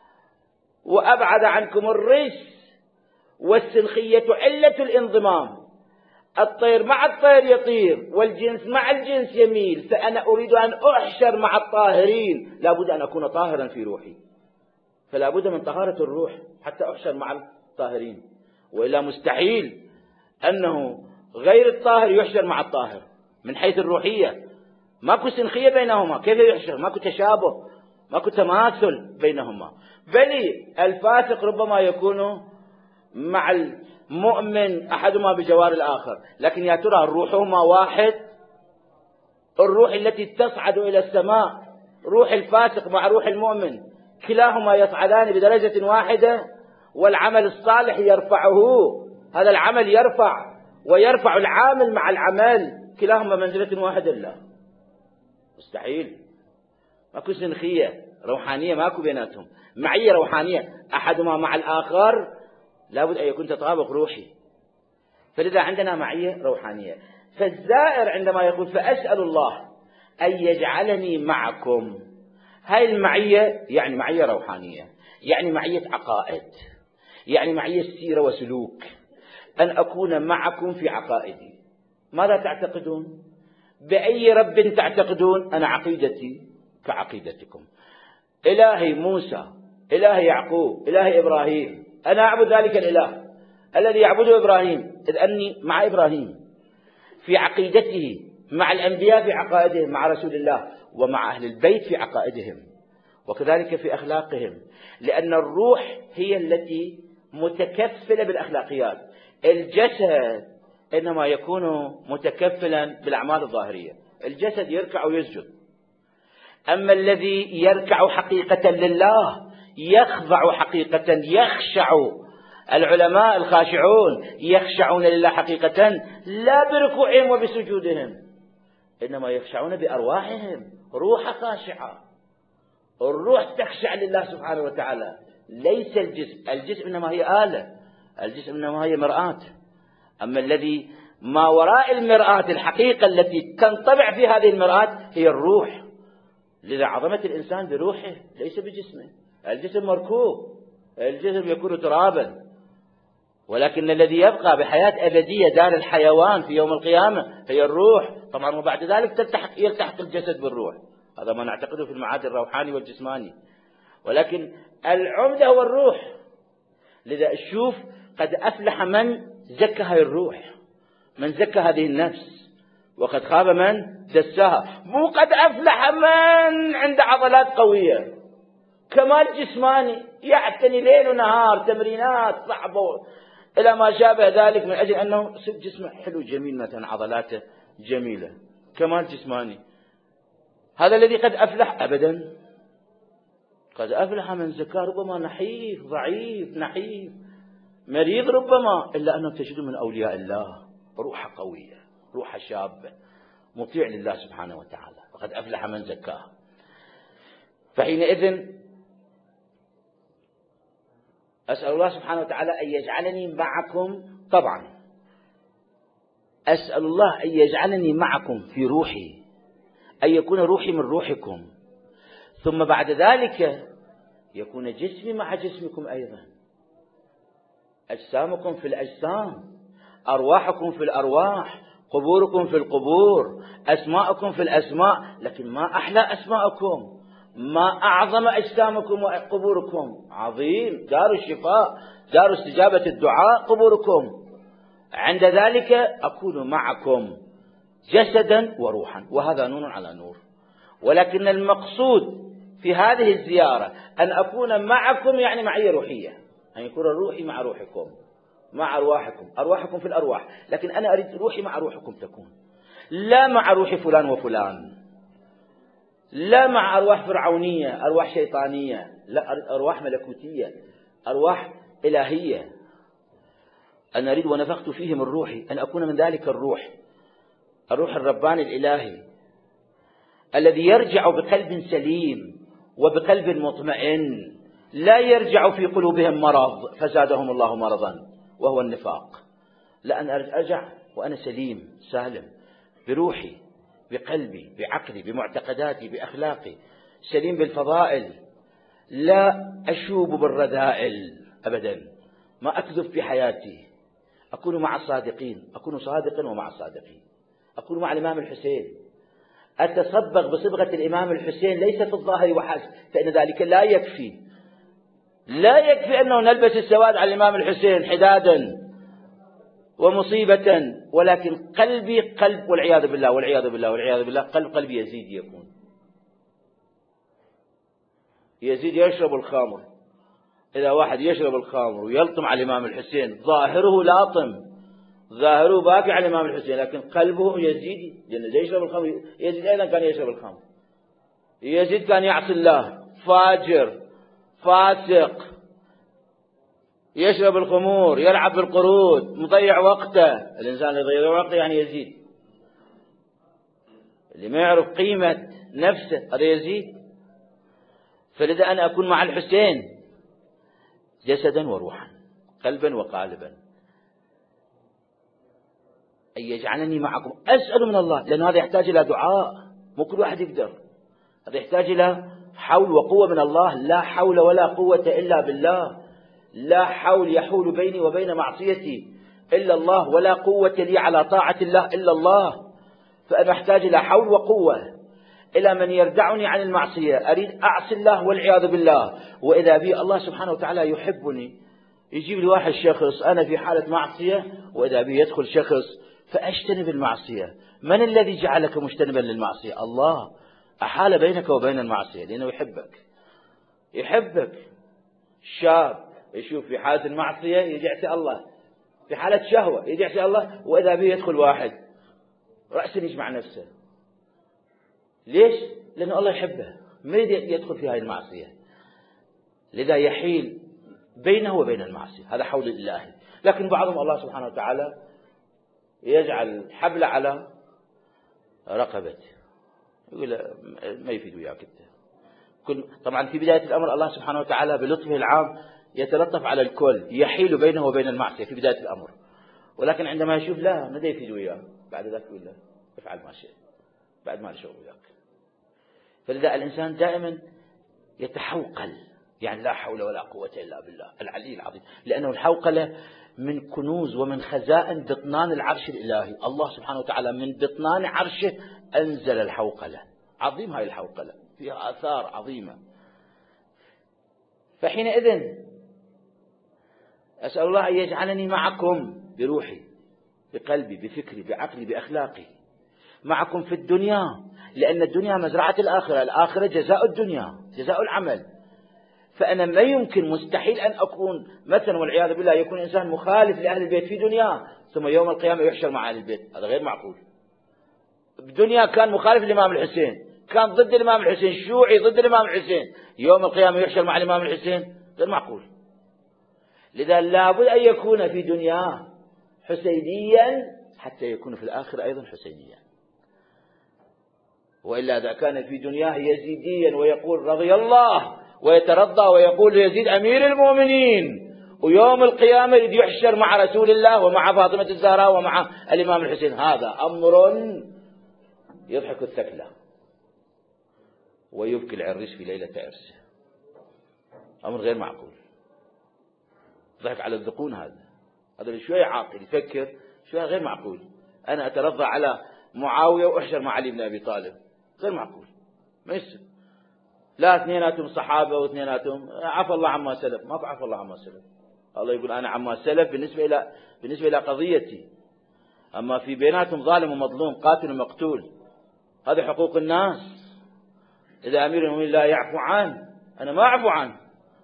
Speaker 2: وأبعد عنكم الرجس والسلخية علة الانضمام، الطير مع الطير يطير والجنس مع الجنس يميل، فأنا أريد أن أحشر مع الطاهرين، لا بد أن أكون طاهرا في روحي، فلا بد من طهارة الروح حتى أحشر مع الطاهرين، وإلا مستحيل أنه غير الطاهر يحشر مع الطاهر من حيث الروحية، ماكو سنخية بينهما، كيف يحشر؟ ماكو تشابه، ماكو تماثل بينهما. بل الفاسق ربما يكون مع المؤمن أحدهما بجوار الآخر، لكن يا ترى روحهما واحد؟ الروح التي تصعد إلى السماء، روح الفاسق مع روح المؤمن، كلاهما يصعدان بدرجة واحدة، والعمل الصالح يرفعه، هذا العمل يرفع ويرفع العامل مع العمل، كلاهما منزلة واحدة. لا، مستحيل، ماكو سنخية روحانية، ماكو بيناتهم معية روحانية، أحدهما مع الآخر لابد أن يكون تطابق روحي. فلذا عندنا معية روحانية. فالزائر عندما يقول فأسأل الله أن يجعلني معكم، هاي المعية يعني معية روحانية، يعني معية عقائد، يعني معية سيرة وسلوك، أن أكون معكم في عقائدي. ماذا تعتقدون؟ بأي رب تعتقدون؟ أنا عقيدتي كعقيدتكم، إلهي موسى، إلهي يعقوب، إلهي إبراهيم، أنا أعبد ذلك الإله الذي يعبده إبراهيم، إذ أني مع إبراهيم في عقيدته، مع الأنبياء في عقائدهم، مع رسول الله ومع أهل البيت في عقائدهم، وكذلك في أخلاقهم، لأن الروح هي التي متكفلة بالأخلاقيات. الجسد إنما يكون متكفلا بالأعمال الظاهرية، الجسد يركع ويسجد، أما الذي يركع حقيقة لله، يخضع حقيقة، يخشع، العلماء الخاشعون يخشعون لله حقيقة، لا بركوعهم وبسجودهم، إنما يخشعون بأرواحهم، روح خاشعة، الروح تخشع لله سبحانه وتعالى، ليس الجسم. الجسم إنما هي آلة، الجسم إنما هي مرآة، أما الذي ما وراء المرآة، الحقيقة التي تنطبع في هذه المرآة هي الروح. لذا عظمة الإنسان بروحه ليس بجسمه، الجسم مركوب، الجسم يكون ترابا، ولكن الذي يبقى بحياة أبدية دار الحيوان في يوم القيامة هي الروح. طبعا وبعد ذلك تلتحق يلتحق الجسد بالروح، هذا ما نعتقده في المعاد الروحاني والجسماني، ولكن العمدة هو الروح. لذا الشوف قد أفلح من زكى هذه الروح، من زكى هذه النفس، وقد خاب من دساها. مو قد أفلح من عنده عضلات قوية، كمال جسماني، يعتني ليل ونهار، تمرينات صعبة إلى ما شابه ذلك، من أجل أنه جسمه حلو جميل، مثلا عضلاته جميلة، كمال جسماني. هذا الذي قد أفلح؟ أبدا، قد أفلح من زكى، ربما نحيف ضعيف نحيف مريض ربما، إلا أنه تجد من أولياء الله روح قوية، روح شابة، مطيع لله سبحانه وتعالى، وقد أفلح من زكاه. فحينئذ أسأل الله سبحانه وتعالى أن يجعلني معكم. طبعا أسأل الله أن يجعلني معكم في روحي، أن يكون روحي من روحكم، ثم بعد ذلك يكون جسمي مع جسمكم أيضا، أجسامكم في الأجسام، أرواحكم في الأرواح، قبوركم في القبور، أسماءكم في الأسماء. لكن ما أحلى أسماءكم، ما أعظم أجسامكم وقبوركم. عظيم، دار الشفاء، دار استجابة الدعاء قبوركم. عند ذلك أكون معكم جسدا وروحا، وهذا نور على نور. ولكن المقصود في هذه الزيارة أن أكون معكم، يعني معية روحية، أن يكون روحي مع روحكم، مع أرواحكم، أرواحكم في الأرواح. لكن أنا أريد روحي مع روحكم تكون، لا مع روح فلان وفلان، لا مع أرواح فرعونية، أرواح شيطانية، لا، أرواح ملكوتية، أرواح إلهية. أنا أريد ونفخت فيه من روحي أن أكون من ذلك الروح، الروح الرباني الإلهي الذي يرجع بقلب سليم وبقلب مطمئن، لا يرجع في قلوبهم مرض فزادهم الله مرضا وهو النفاق. لا، أنا أرجع وأنا سليم سالم بروحي بقلبي بعقلي بمعتقداتي بأخلاقي، سليم بالفضائل، لا أشوب بالرذائل أبدا، ما أكذب في حياتي، أكون مع الصادقين، أكون صادقا ومع الصادقين، أكون مع الإمام الحسين، أتصبغ بصبغة الإمام الحسين ليس في الظاهر وحسب، فإن ذلك لا يكفي، لا يكفي أنه نلبس السواد على الإمام الحسين حدادا ومصيبة، ولكن قلبي قلب، والعياذ بالله والعياذ بالله والعياذ بالله، قلب قلبي يزيد يكون يزيد يشرب الخمر. إذا واحد يشرب الخمر ويلطم على الإمام الحسين، ظاهره لاطم، ظاهره باكي على الإمام الحسين، لكن قلبه يزيد، لأنه يشرب الخمر. يزيد أيضا كان يشرب الخمر، يزيد كان يعصي الله، فاجر فاسق، يشرب الخمور، يلعب بالقرود، مضيع وقته. الإنسان اللي يضيع وقته يعني يزيد، اللي ما يعرف قيمة نفسه هذا يزيد. فلذا أنا أكون مع الحسين جسدا وروحا، قلبا وقالبا، أن يجعلني معكم. أسأل من الله، لأن هذا يحتاج إلى دعاء، مو كل واحد يقدر، هذا يحتاج إلى حول وقوة من الله. لا حول ولا قوة إلا بالله، لا حول يحول بيني وبين معصيتي إلا الله، ولا قوة لي على طاعة الله إلا الله. فأنا أحتاج إلى حول وقوة، إلى من يردعني عن المعصية. أريد أعصي الله والعياذ بالله، وإذا بي الله سبحانه وتعالى يحبني، يجيب لي واحد شخص أنا في حالة معصية، وإذا بي يدخل شخص فأجتنب المعصية. من الذي جعلك مجتنبا للمعصية؟ الله أحال بينك وبين المعصية، لأنه يحبك، يحبك. شاب يشوف في حالة المعصية يجي يعصي الله، في حالة شهوة يجي يعصي الله، وإذا به يدخل واحد رأسا يجمع نفسه. ليش؟ لأنه الله يحبه، ما يدخل في هذه المعصية، لذا يحيل بينه وبين المعصية. هذا حول الله. لكن بعضهم الله سبحانه وتعالى يجعل حبل على رقبته، يقول ما يفيد وياك انت. كل طبعا في بداية الأمر الله سبحانه وتعالى بلطفه العام يتلطف على الكل، يحيل بينه وبين المعصية في بداية الأمر، ولكن عندما يشوف لا ماذا يفيد وياه، بعد ذلك يقول له افعل ما شئت، بعد ما لشغل وياك. فلذا الإنسان دائما يتحوقل، يعني لا حول ولا قوة إلا بالله العلي العظيم، لأنه الحوقلة من كنوز ومن خزائن بطنان العرش الإلهي. الله سبحانه وتعالى من بطنان عرشه أنزل الحوقلة، عظيم هاي الحوقلة، فيها آثار عظيمة. فحينئذ أسأل الله أن يجعلني معكم بروحي بقلبي بفكري بعقلي بأخلاقي، معكم في الدنيا، لأن الدنيا مزرعة الآخرة، الآخرة جزاء الدنيا، جزاء العمل. فأنا ما يمكن، مستحيل أن أكون مثلا والعياذ بالله يكون إنسان مخالف لأهل البيت في دنيا ثم يوم القيامة يحشر مع أهل البيت، هذا غير معقول. بدنيا كان مخالف للإمام الحسين، كان ضد الإمام الحسين، شيوعي ضد الإمام الحسين، يوم القيامة يحشر مع الإمام الحسين، غير معقول. لذا لابد أن يكون في دنياه حسينيا حتى يكون في الآخرة أيضا حسينيا، وإلا إذا كان في دنياه يزيديا ويقول رضي الله ويترضى ويقول يزيد أمير المؤمنين، ويوم القيامة يحشر مع رسول الله ومع فاطمة الزهراء ومع الإمام الحسين، هذا أمر يضحك الثكلى ويبكي العريس في ليلة عرسه. أمر غير معقول. ضحك على الذقون هذا، هذا اللي شوية عاقل يفكر شوية غير معقول. أنا أترضى على معاوية وأحشر مع علي بن أبي طالب، غير معقول، ما يصير. لا اثنيناتهم صحابة واثنيناتهم عفى الله عما سلف، ماكو عفى الله عما سلف. الله يقول أنا عما سلف بالنسبة إلى بالنسبة إلى قضيتي، أما في بيناتهم ظالم ومظلوم، قاتل ومقتول، هذه حقوق الناس. إذا أمير المؤمنين لا يعفو عنه، أنا ما أعفو عنه.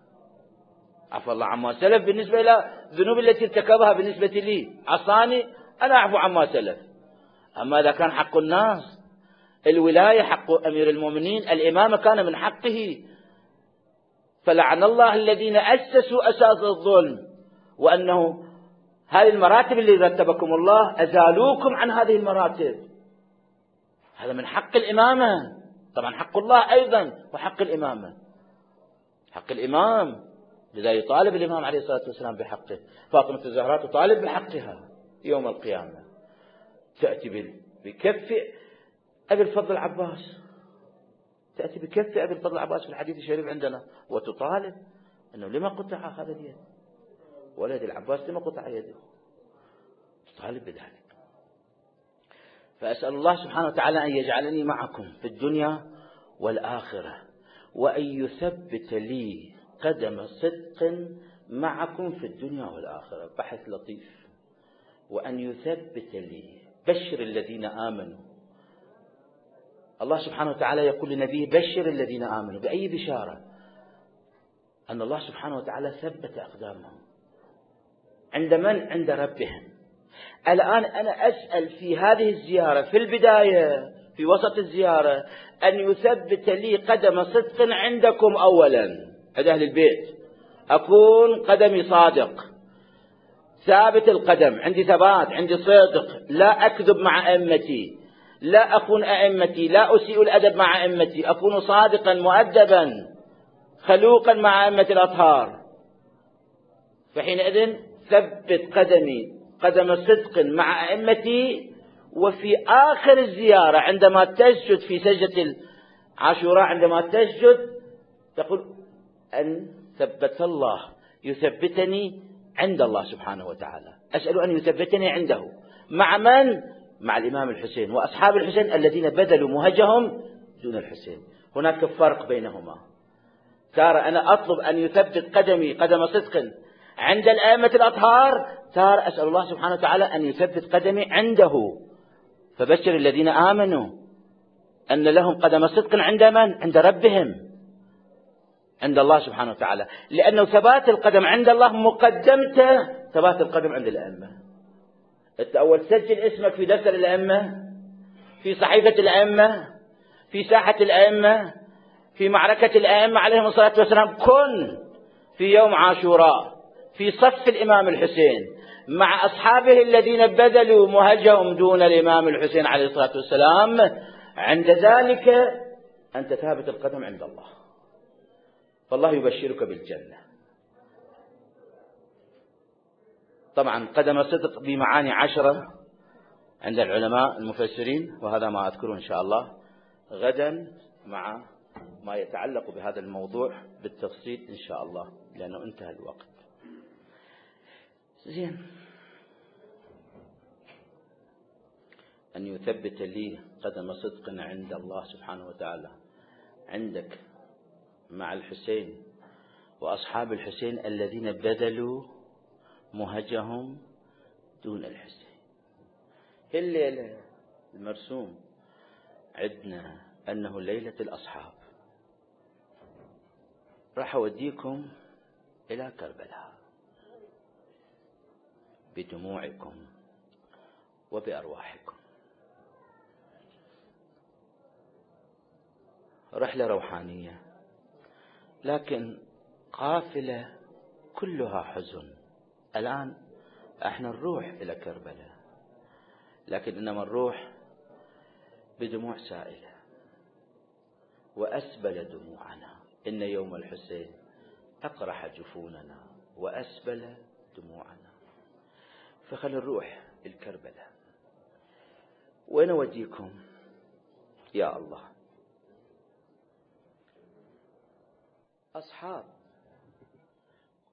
Speaker 2: عفى الله عما سلف بالنسبة إلى الذنوب التي ارتكبها بالنسبة لي، عصاني أنا أعفو عما سلف. أما إذا كان حق الناس، الولاية حق أمير المؤمنين، الإمامة كان من حقه، فلعن الله الذين أسسوا أساس الظلم، وأنه هذه المراتب اللي رتبكم الله أزالوكم عن هذه المراتب. هذا من حق الإمامة، طبعا حق الله أيضا وحق الإمامة، حق الإمام، لذا يطالب الإمام عليه الصلاة والسلام بحقه. فاطمة الزهراء تطالب بحقها يوم القيامة، تأتي بكف أبي الفضل العباس، تأتي بكف أبي الفضل العباس في الحديث الشريف عندنا، وتطالب أنه لما قطع هذا اليد، ولد العباس لما قطع يده، تطالب بذلك. فأسأل الله سبحانه وتعالى أن يجعلني معكم في الدنيا والآخرة، وأن يثبت لي قدم صدق معكم في الدنيا والآخرة. بحث لطيف. وأن يثبت لي، بشر الذين آمنوا. الله سبحانه وتعالى يقول لنبيه بشر الذين آمنوا، بأي بشارة؟ أن الله سبحانه وتعالى ثبت أقدامهم عند من؟ عند ربهم. الآن أنا أسأل في هذه الزيارة في البداية في وسط الزيارة أن يثبت لي قدم صدق عندكم أولا، عند أهل البيت، أكون قدمي صادق ثابت القدم، عندي ثبات، عندي صدق، لا أكذب مع أئمتي، لا أخون أئمتي، لا أسيء الأدب مع أئمتي، أكون صادقا مؤدبا خلوقا مع أئمة الأطهار. فحينئذ ثبت قدمي قدم صدق مع أئمتي. وفي آخر الزيارة عندما تسجد في سجدة العاشوراء، عندما تسجد تقول أن ثبت الله يثبتني عند الله سبحانه وتعالى، أسأل أن يثبتني عنده. مع من؟ مع الإمام الحسين وأصحاب الحسين الذين بذلوا مهجهم دون الحسين. هناك فرق بينهما. ترى أنا أطلب أن يثبت قدمي قدم صدق عند الأئمة الأطهار، ترى أسأل الله سبحانه وتعالى أن يثبت قدمي عنده. فبشر الذين آمنوا أن لهم قدم صدق عند من؟ عند ربهم، عند الله سبحانه وتعالى، لأنه ثبات القدم عند الله مقدمته ثبات القدم عند الأئمة. أنت أول سجل اسمك في دفتر الأئمة، في صحيفة الأئمة، في ساحة الأئمة، في معركة الأئمة عليهم الصلاة والسلام. كن في يوم عاشوراء في صف الإمام الحسين مع أصحابه الذين بذلوا مهجهم دون الإمام الحسين عليه الصلاة والسلام. عند ذلك أنت ثابت القدم عند الله، فالله يبشرك بالجنة. طبعا قدم صدق بمعاني عشرة عند العلماء المفسرين، وهذا ما أذكره إن شاء الله غدا مع ما يتعلق بهذا الموضوع بالتفصيل إن شاء الله، لأنه انتهى الوقت. زين، أن يثبت لي قدم صدق عند الله سبحانه وتعالى، عندك مع الحسين وأصحاب الحسين الذين بذلوا مهجهم دون الحسين. الليلة المرسوم عندنا أنه ليلة الأصحاب. راح أوديكم إلى كربلاء بدموعكم وبأرواحكم. رحلة روحانية، لكن قافلة كلها حزن. الآن احنا نروح إلى كربلاء، لكن إنما نروح بدموع سائلة، وأسبل دموعنا إن يوم الحسين أقرح جفوننا وأسبل دموعنا. فخل نروح الكربلاء. وين أوديكم يا الله؟ أصحاب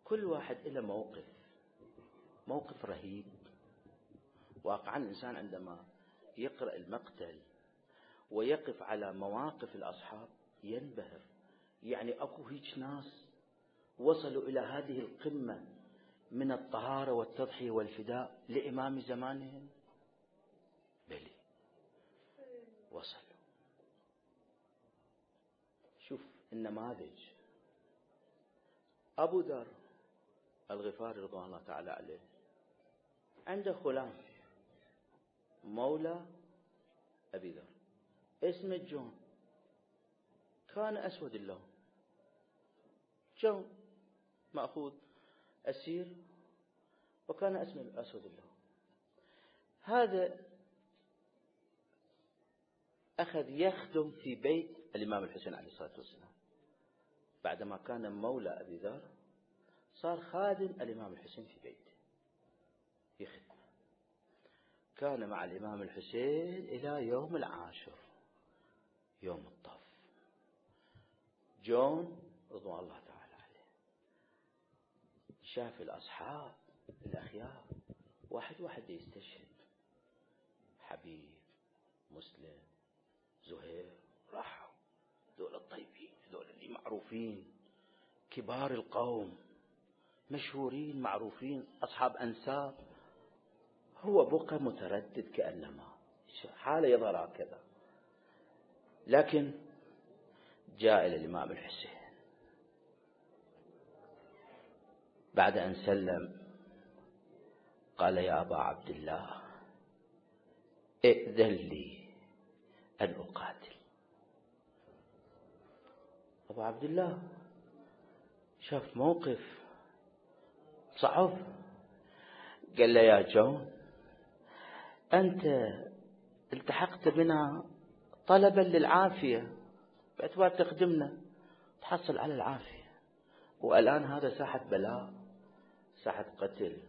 Speaker 2: كل واحد له موقف، موقف رهيب. واقعا الإنسان عندما يقرأ المقتل ويقف على مواقف الأصحاب ينبهر. يعني أكو هيك ناس وصلوا إلى هذه القمة من الطهارة والتضحية والفداء لإمام زمانهم؟ بلي وصلوا. شوف النماذج. أبو ذر الغفاري رضوان الله تعالى عليه عنده غلام مولى أبي ذر اسمه جون، كان أسود اللون، جون مأخوذ أسير وكان اسمه أسود اللون. هذا أخذ يخدم في بيت الإمام الحسين عليه الصلاة والسلام. بعدما كان مولى أبي ذر صار خادم الإمام الحسين في بيته يخدم. كان مع الإمام الحسين إلى يوم العاشر، يوم الطف. جون رضوان الله تعالى عليه شاف الأصحاب الأخيار واحد واحد يستشهد، حبيب، مسلم، زهير، راحوا دول الطيبين، دول اللي معروفين، كبار القوم، مشهورين معروفين، أصحاب أنساب. هو بقى متردد كأنما حاله يظهر هكذا. لكن جاء إلى الإمام الحسين بعد أن سلم قال: يا أبا عبد الله ائذن لي أن أقاتل. أبو عبد الله شاف موقف صعب، قال له: يا جون، أنت التحقت بنا طلبا للعافية باعتبار تخدمنا تحصل على العافية، والآن هذا ساحة بلاء، ساحة قتل،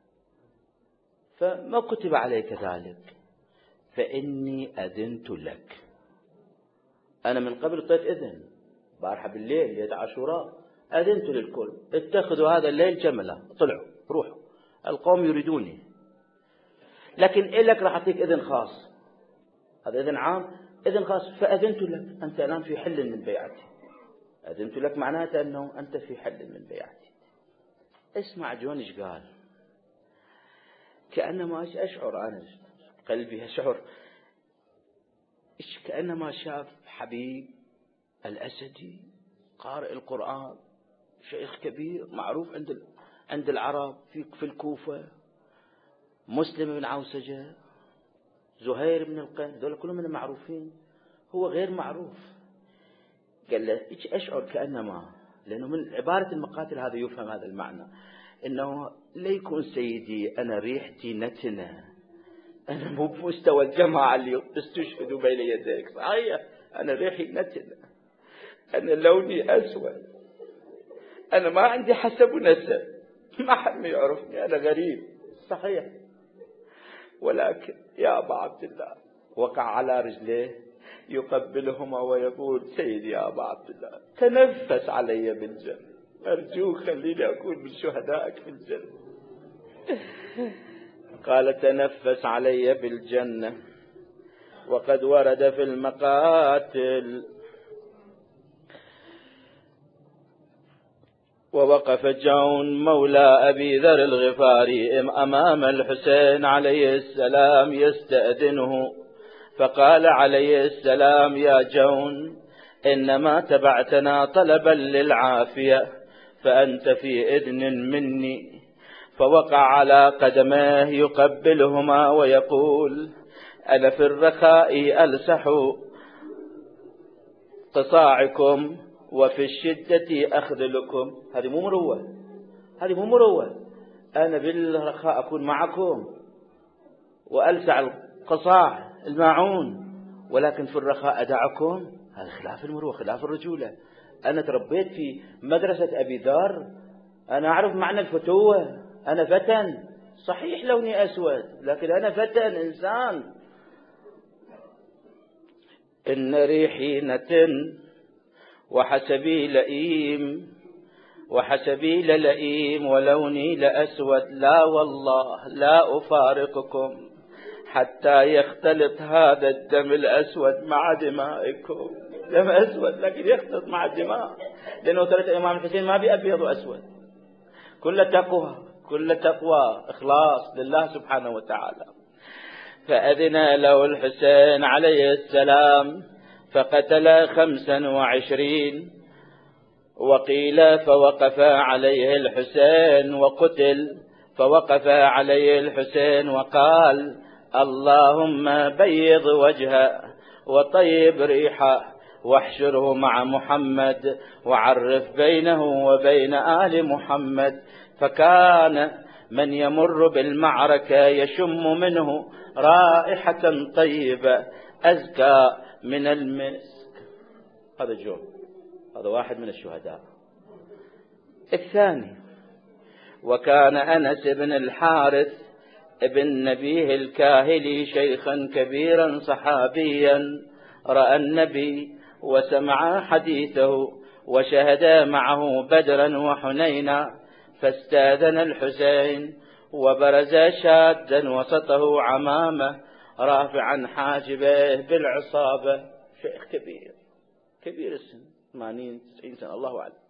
Speaker 2: فما كتب عليك ذلك، فإني أذنت لك. أنا من قبل قلت إذن بارحة بالليل ليلة عاشوراء، أذنت للكل، اتخذوا هذا الليل جملة، طلعوا روحوا، القوم يريدوني، لكن إلك راح أعطيك إذن خاص. هذا إذن عام، إذن خاص، فأذنت لك. أنت الآن في حل من بيعتي. أذنت لك معناته أنه أنت في حل من بيعتي. اسمع جون إيش قال. كأنما أشعر أنا قلبي أشعر إيش، كأنما شاف حبيب الأسدي قارئ القرآن، شيخ كبير معروف عند عند العرب في في الكوفة، مسلم بن عوسجة، زهير بن القين، دول كلهم من معروفين، هو غير معروف. قال له: إيش أشعر كأنما، لأنه من عبارة المقاتل هذا يفهم هذا المعنى، إنه ليكون سيدي أنا ريحتي نتنة، أنا مو بمستوى الجماعة اللي استشهدوا بين يديك، صحيح أنا ريحي نتنة، أنا لوني أسود، أنا ما عندي حسب ونسب، ما حد يعرفني، أنا غريب صحيح، ولكن يا أبا عبد الله وقع على رجليه يقبلهما ويقول: سيدي يا أبا عبد الله تنفس علي بالجنة، أرجوك خليني أكون من شهدائك في الجنة. قال: تنفس علي بالجنة، وقد ورد في المقاتل. ووقف جون مولى أبي ذر الغفاري أمام الحسين عليه السلام يستأذنه، فقال عليه السلام: يا جون، إنما تبعتنا طلبا للعافية، فأنت في إذن مني. فوقع على قدميه يقبلهما ويقول: أنا في الرخاء ألسح قصاعكم، وفي الشدة أخذلكم. هذه مو مروة، هذه مو مروة. أنا بالرخاء أكون معكم وألسع القصاع الماعون، ولكن في الرخاء أدعكم. هذا خلاف المروة، خلاف الرجولة. أنا تربيت في مدرسة أبي ذر، أنا أعرف معنى الفتوة، أنا فتن، صحيح لوني أسود لكن أنا فتن إنسان. إن ريحي نتن وحسبي لئيم،
Speaker 1: وحسبي للئيم ولوني لأسود، لا والله لا أفارقكم حتى يختلط هذا الدم الأسود مع دمائكم. دم أسود لكن يختلط مع الدماء، لأنه ترى الإمام الحسين ما بأبيض وأسود، كل تقوى كل تقوى إخلاص لله سبحانه وتعالى. فأذن له الحسين عليه السلام فقتل خمسا وعشرين، وقيل فوقف عليه الحسين وقتل، فوقف عليه الحسين وقال اللهم بيض وجهه وطيب ريحه واحشره مع محمد وعرف بينه وبين آل محمد. فكان من يمر بالمعركة يشم منه رائحة طيبة أزكى من المسك. هذا جون، هذا واحد من الشهداء. الثاني وكان أنس بن الحارث ابن نبيه الكاهلي شيخا كبيرا صحابيا، رأى النبي وسمع حديثه وشهد معه بدرا وحنينا، فاستاذن الحسين وبرز شادا وسطه عمامه رافعا حاجبه بالعصابة. شيخ كبير كبير السن، ثمانين تسعين سنة الله أعلم.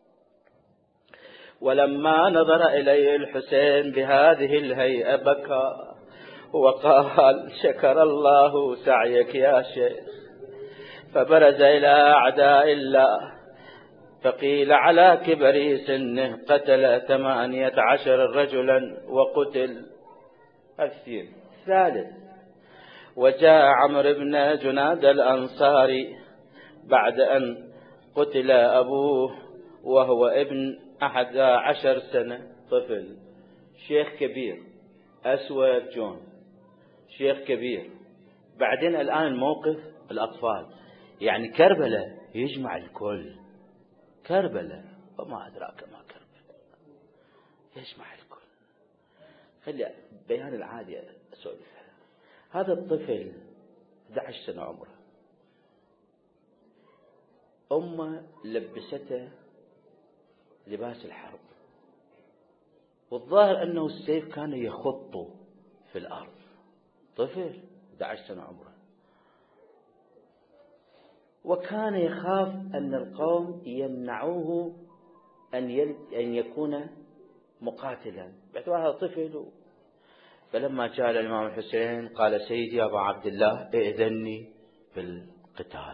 Speaker 1: ولما نظر إليه الحسين بهذه الهيئة بكى وقال شكر الله سعيك يا شيخ. فبرز إلى أعداء الله، فقيل على كبر سنه قتل ثمانية عشر رجلا وقتل أكثر. ثالث وجاء عمرو بن جناد الأنصاري بعد أن قتل أبوه وهو ابن أحد عشر سنة، طفل، شيخ كبير أسود جون، شيخ كبير. بعدين الآن الموقف الأطفال، يعني كربلاء يجمع الكل، كربلاء وما أدراك ما كربلاء يجمع الكل. خلي بيان العادي أسولفها. هذا الطفل أحد عشر سنة عمره، أمه لبسته لباس الحرب، والظاهر أنه السيف كان يخط في الأرض. طفل أحد عشر سنة عمره، وكان يخاف أن القوم يمنعوه أن أن يكون مقاتلا باعتبار هذا طفل. فلما جاء الإمام الحسين قال سيدي يا أبا عبد الله ائذني بالقتال.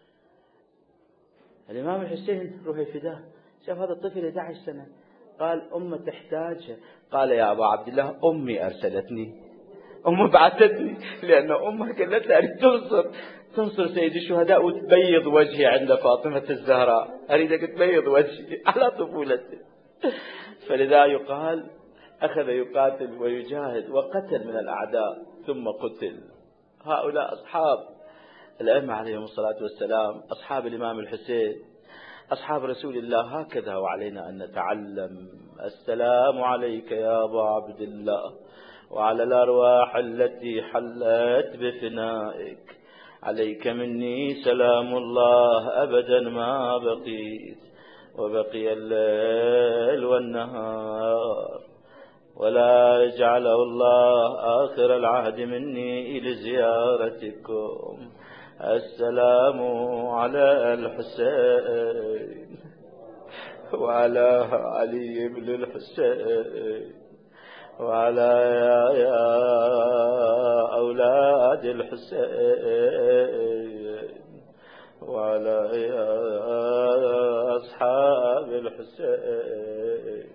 Speaker 1: الإمام الحسين روح الفداء شاف هذا الطفل أحد عشر سنة، قال أمه تحتاج. قال يا أبا عبد الله أمي أرسلتني، أمي بعثتني، لأن أمه قالت لي أريد تنصر تنصر سيد الشهداء وتبيض وجهي عند فاطمة الزهراء، أريدك تبيض وجهي على طفولتي. فلذا يقال أخذ يقاتل ويجاهد وقتل من الأعداء ثم قتل. هؤلاء أصحاب الأئمة عليهم الصلاة والسلام، أصحاب الإمام الحسين، أصحاب رسول الله. هكذا وعلينا أن نتعلم. السلام عليك يا أبا عبد الله وعلى الأرواح التي حلت بفنائك، عليك مني سلام الله أبدا ما بقيت، وبقي الليل والنهار، ولا يجعله الله آخر العهد مني لزيارتكم. السلام على الحسين وعلى علي بن الحسين وعلى يا أولاد الحسين وعلى يا أصحاب الحسين.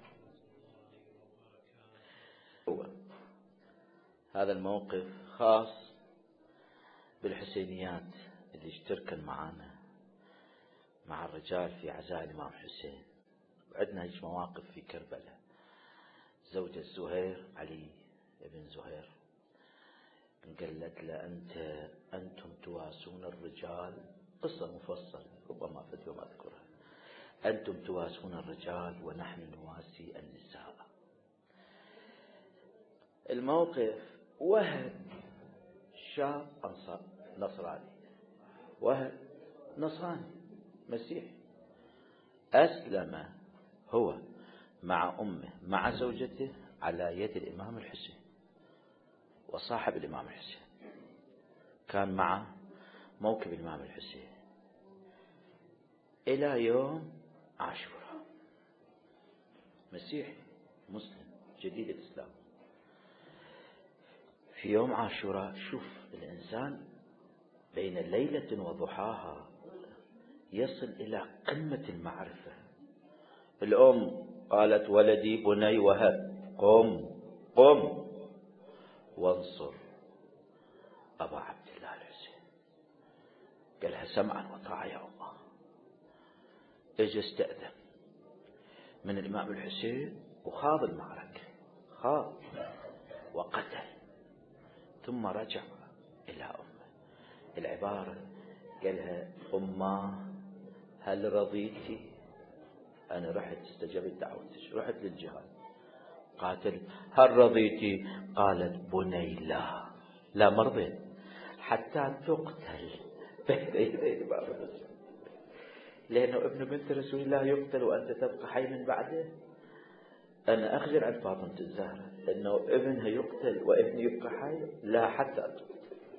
Speaker 1: هذا الموقف خاص بالحسينيات اللي اشتركن معنا مع الرجال في عزاء الإمام حسين. وعندنا هيك مواقف في كربلاء. زوجة زهير علي ابن زهير قالت له أنت أنتم تواسون الرجال، قصة مفصلة ربما فتوى ما أذكرها، أنتم تواسون الرجال ونحن نواسي النساء. الموقف وهب شاب أنصار نصراني، وهب نصراني مسيحي، أسلم هو مع أمه مع زوجته على يد الإمام الحسين وصاحب الإمام الحسين، كان مع موكب الإمام الحسين إلى يوم عاشوراء. مسيحي مسلم جديد الإسلام، في يوم عاشوراء شوف الإنسان بين ليلة وضحاها يصل إلى قمة المعرفة. الأم قالت ولدي بني وهب قم قم وانصر أبا عبد الله الحسين. قالها سمعا وطاعة يا الله. اجى استأذن من الإمام الحسين وخاض المعركة، خاض وقتل، ثم رجع إلى أمه. العبارة قالها أمه هل رضيتي؟ أنا رحت استجبت دعوتك، رحت للجهاد قاتل، هل رضيتي؟ قالت بني لا لا مرضين حتى تقتل بين يدي الإمام الحسين، لأنه ابن بنت رسول الله يقتل وأنت تبقى حي من بعده. أنا أخجل عن فاطمة الزهرة أنه ابنها يقتل وابني يبقى حي، لا حتى تقتل.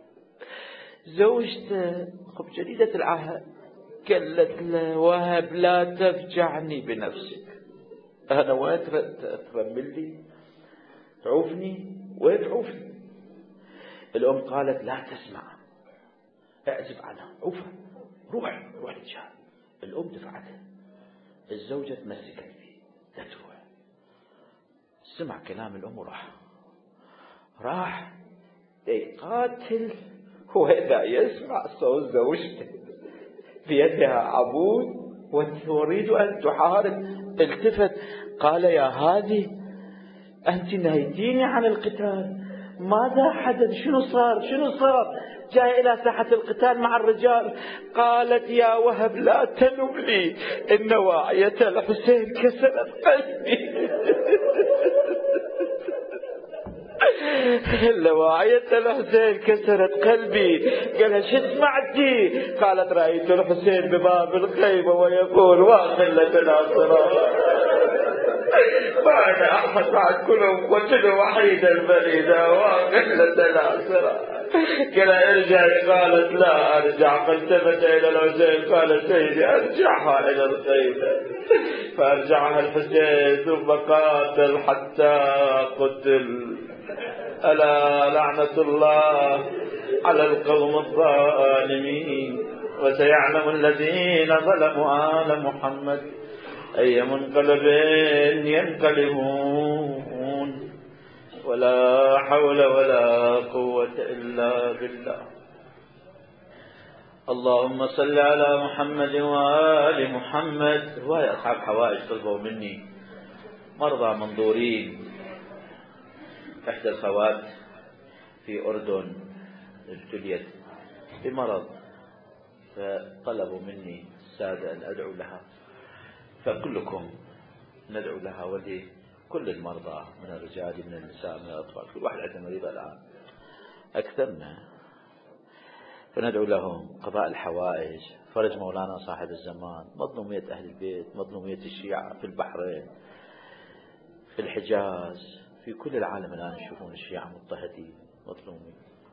Speaker 1: زوجته خب جديدة العهد قالت له وهب لا تفجعني بنفسك، أنا وين ترمل لي تعوفني وين تعوفني؟ الأم قالت لا تسمع اعزف عنها عوفها روح روح للجهاد. الأم دفعتها، الزوجة تمسكت فيه لا تروح. سمع كلام الأم وراح راح يقاتل، وإذا يسمع صوت زوجته بيدها عبود وتريد أن تحارب. التفت قال يا هذه أنت نهيتيني عن القتال، ماذا حدث؟ شنو صار؟ شنو صار؟ جاء إلى ساحة القتال مع الرجال. قالت يا وهب لا تلم لي، إن واعية الحسين كسرت قلبي. لواعية الحسين كسرت قلبي. قالها شو سمعتي؟ قالت رأيت الحسين بباب الخيمة ويقول واخلة ناصرة فأنا أحد عنكم وكل وحيدا فريدا واخلة ناصرة. قال ارجعي، قالت لا ارجع. فالتفت الى الحسين قال سيدي ارجعها الى الخيمة. فارجعها الحسين ثم قاتل حتى قتل. ألا لعنة الله على القوم الظالمين. وسيعلم الذين ظلموا آل محمد أي منقلب ينقلبون. ولا حول ولا قوة إلا بالله. اللهم صل على محمد وآل محمد. رواية أصحاب حوائج طلبوا مني مرضى منظورين. إحدى الخوات في أردن ابتليت بمرض، فطلبوا مني السادة أن أدعو لها، فكلكم ندعو لها ولكل المرضى من الرجال من النساء من الأطفال، كل واحد عنده مريضة الآن أكثرنا، فندعو لهم قضاء الحوائج، فرج مولانا صاحب الزمان، مظلومية أهل البيت، مظلومية الشيعة في البحرين، في الحجاز، في كل العالم الآن يشوفون الشيعة مضطهدين مظلومين.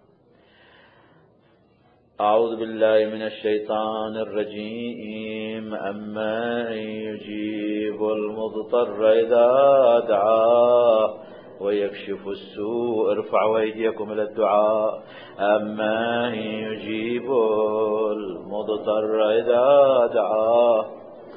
Speaker 1: أعوذ بالله من الشيطان الرجيم. أما يجيب المضطر إذا دعاه ويكشف السوء. ارفعوا أيديكم إلى الدعاء. أما يجيب المضطر إذا دعاه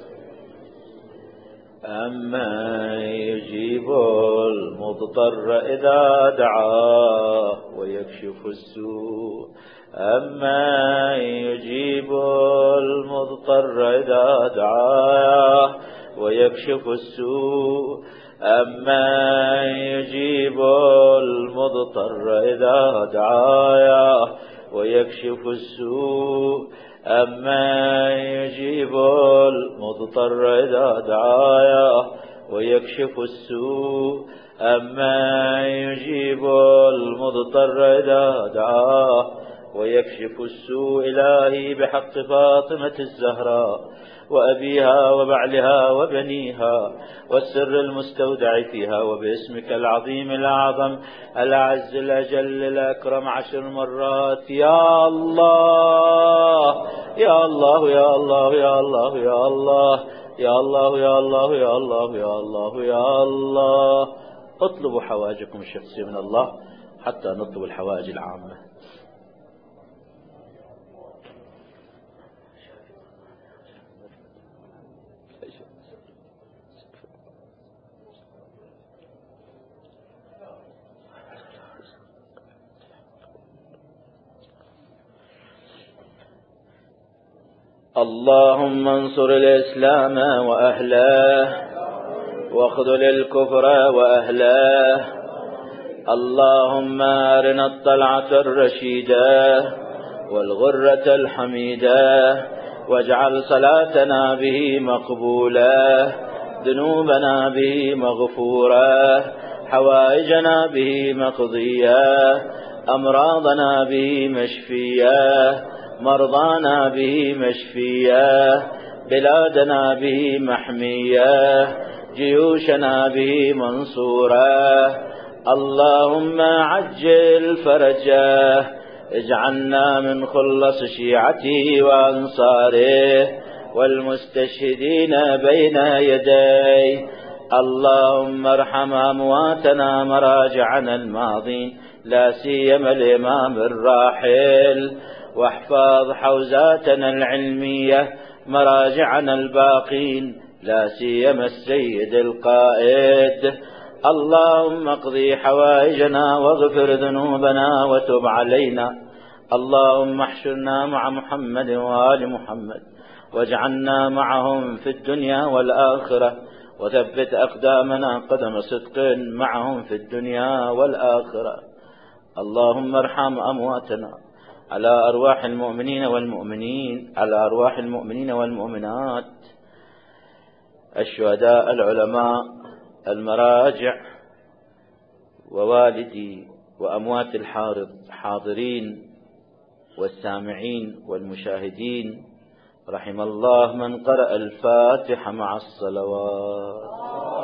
Speaker 1: أما يجيب المضطر إذا دعاه ويكشف السوء. أما يجيب المضطر إذا دعاه ويكشف السوء. أما يجيب المضطر إذا دعاه ويكشف السوء. أما يجيب المضطر إذا دعاه ويكشف السوء. أما يجيب المضطر إذا دعاه ويكشف السوء. إلهي بحق فاطمة الزهراء وأبيها وبعلها وبنيها والسر المستودع فيها، وباسمك العظيم الأعظم الأعز الأجل الأكرم عشر مرات. يا الله يا الله يا الله يا الله يا الله يا الله يا الله يا الله يا الله يا الله. اطلبوا حوائجكم الشخصية من الله حتى نطلب الحوائج العامة. اللهم انصر الإسلام وأهله واخذل الكفر وأهله. اللهم أرنا الطلعة الرشيدة والغرة الحميدة، واجعل صلاتنا به مقبولة، ذنوبنا به مغفورة، حوائجنا به مقضية، أمراضنا به مشفية، مرضانا به مشفية، بلادنا به محمية، جيوشنا به منصورة. اللهم عجل فرجه، اجعلنا من خلص شيعته وأنصاره والمستشهدين بين يديه. اللهم ارحم أمواتنا مراجعنا الماضين، لا سيما الإمام الراحل، واحفظ حوزاتنا العلمية مراجعنا الباقين، لا سيما السيد القائد. اللهم اقضي حوائجنا واغفر ذنوبنا وتب علينا. اللهم احشرنا مع محمد وآل محمد، واجعلنا معهم في الدنيا والآخرة، وثبت أقدامنا قدم صدق معهم في الدنيا والآخرة. اللهم ارحم أمواتنا على أرواح المؤمنين والمؤمنين، على أرواح المؤمنين والمؤمنات، الشهداء، العلماء، المراجع، ووالدي وأموات الحاضرين والسامعين والمشاهدين. رحم الله من قرأ الفاتحة مع الصلوات.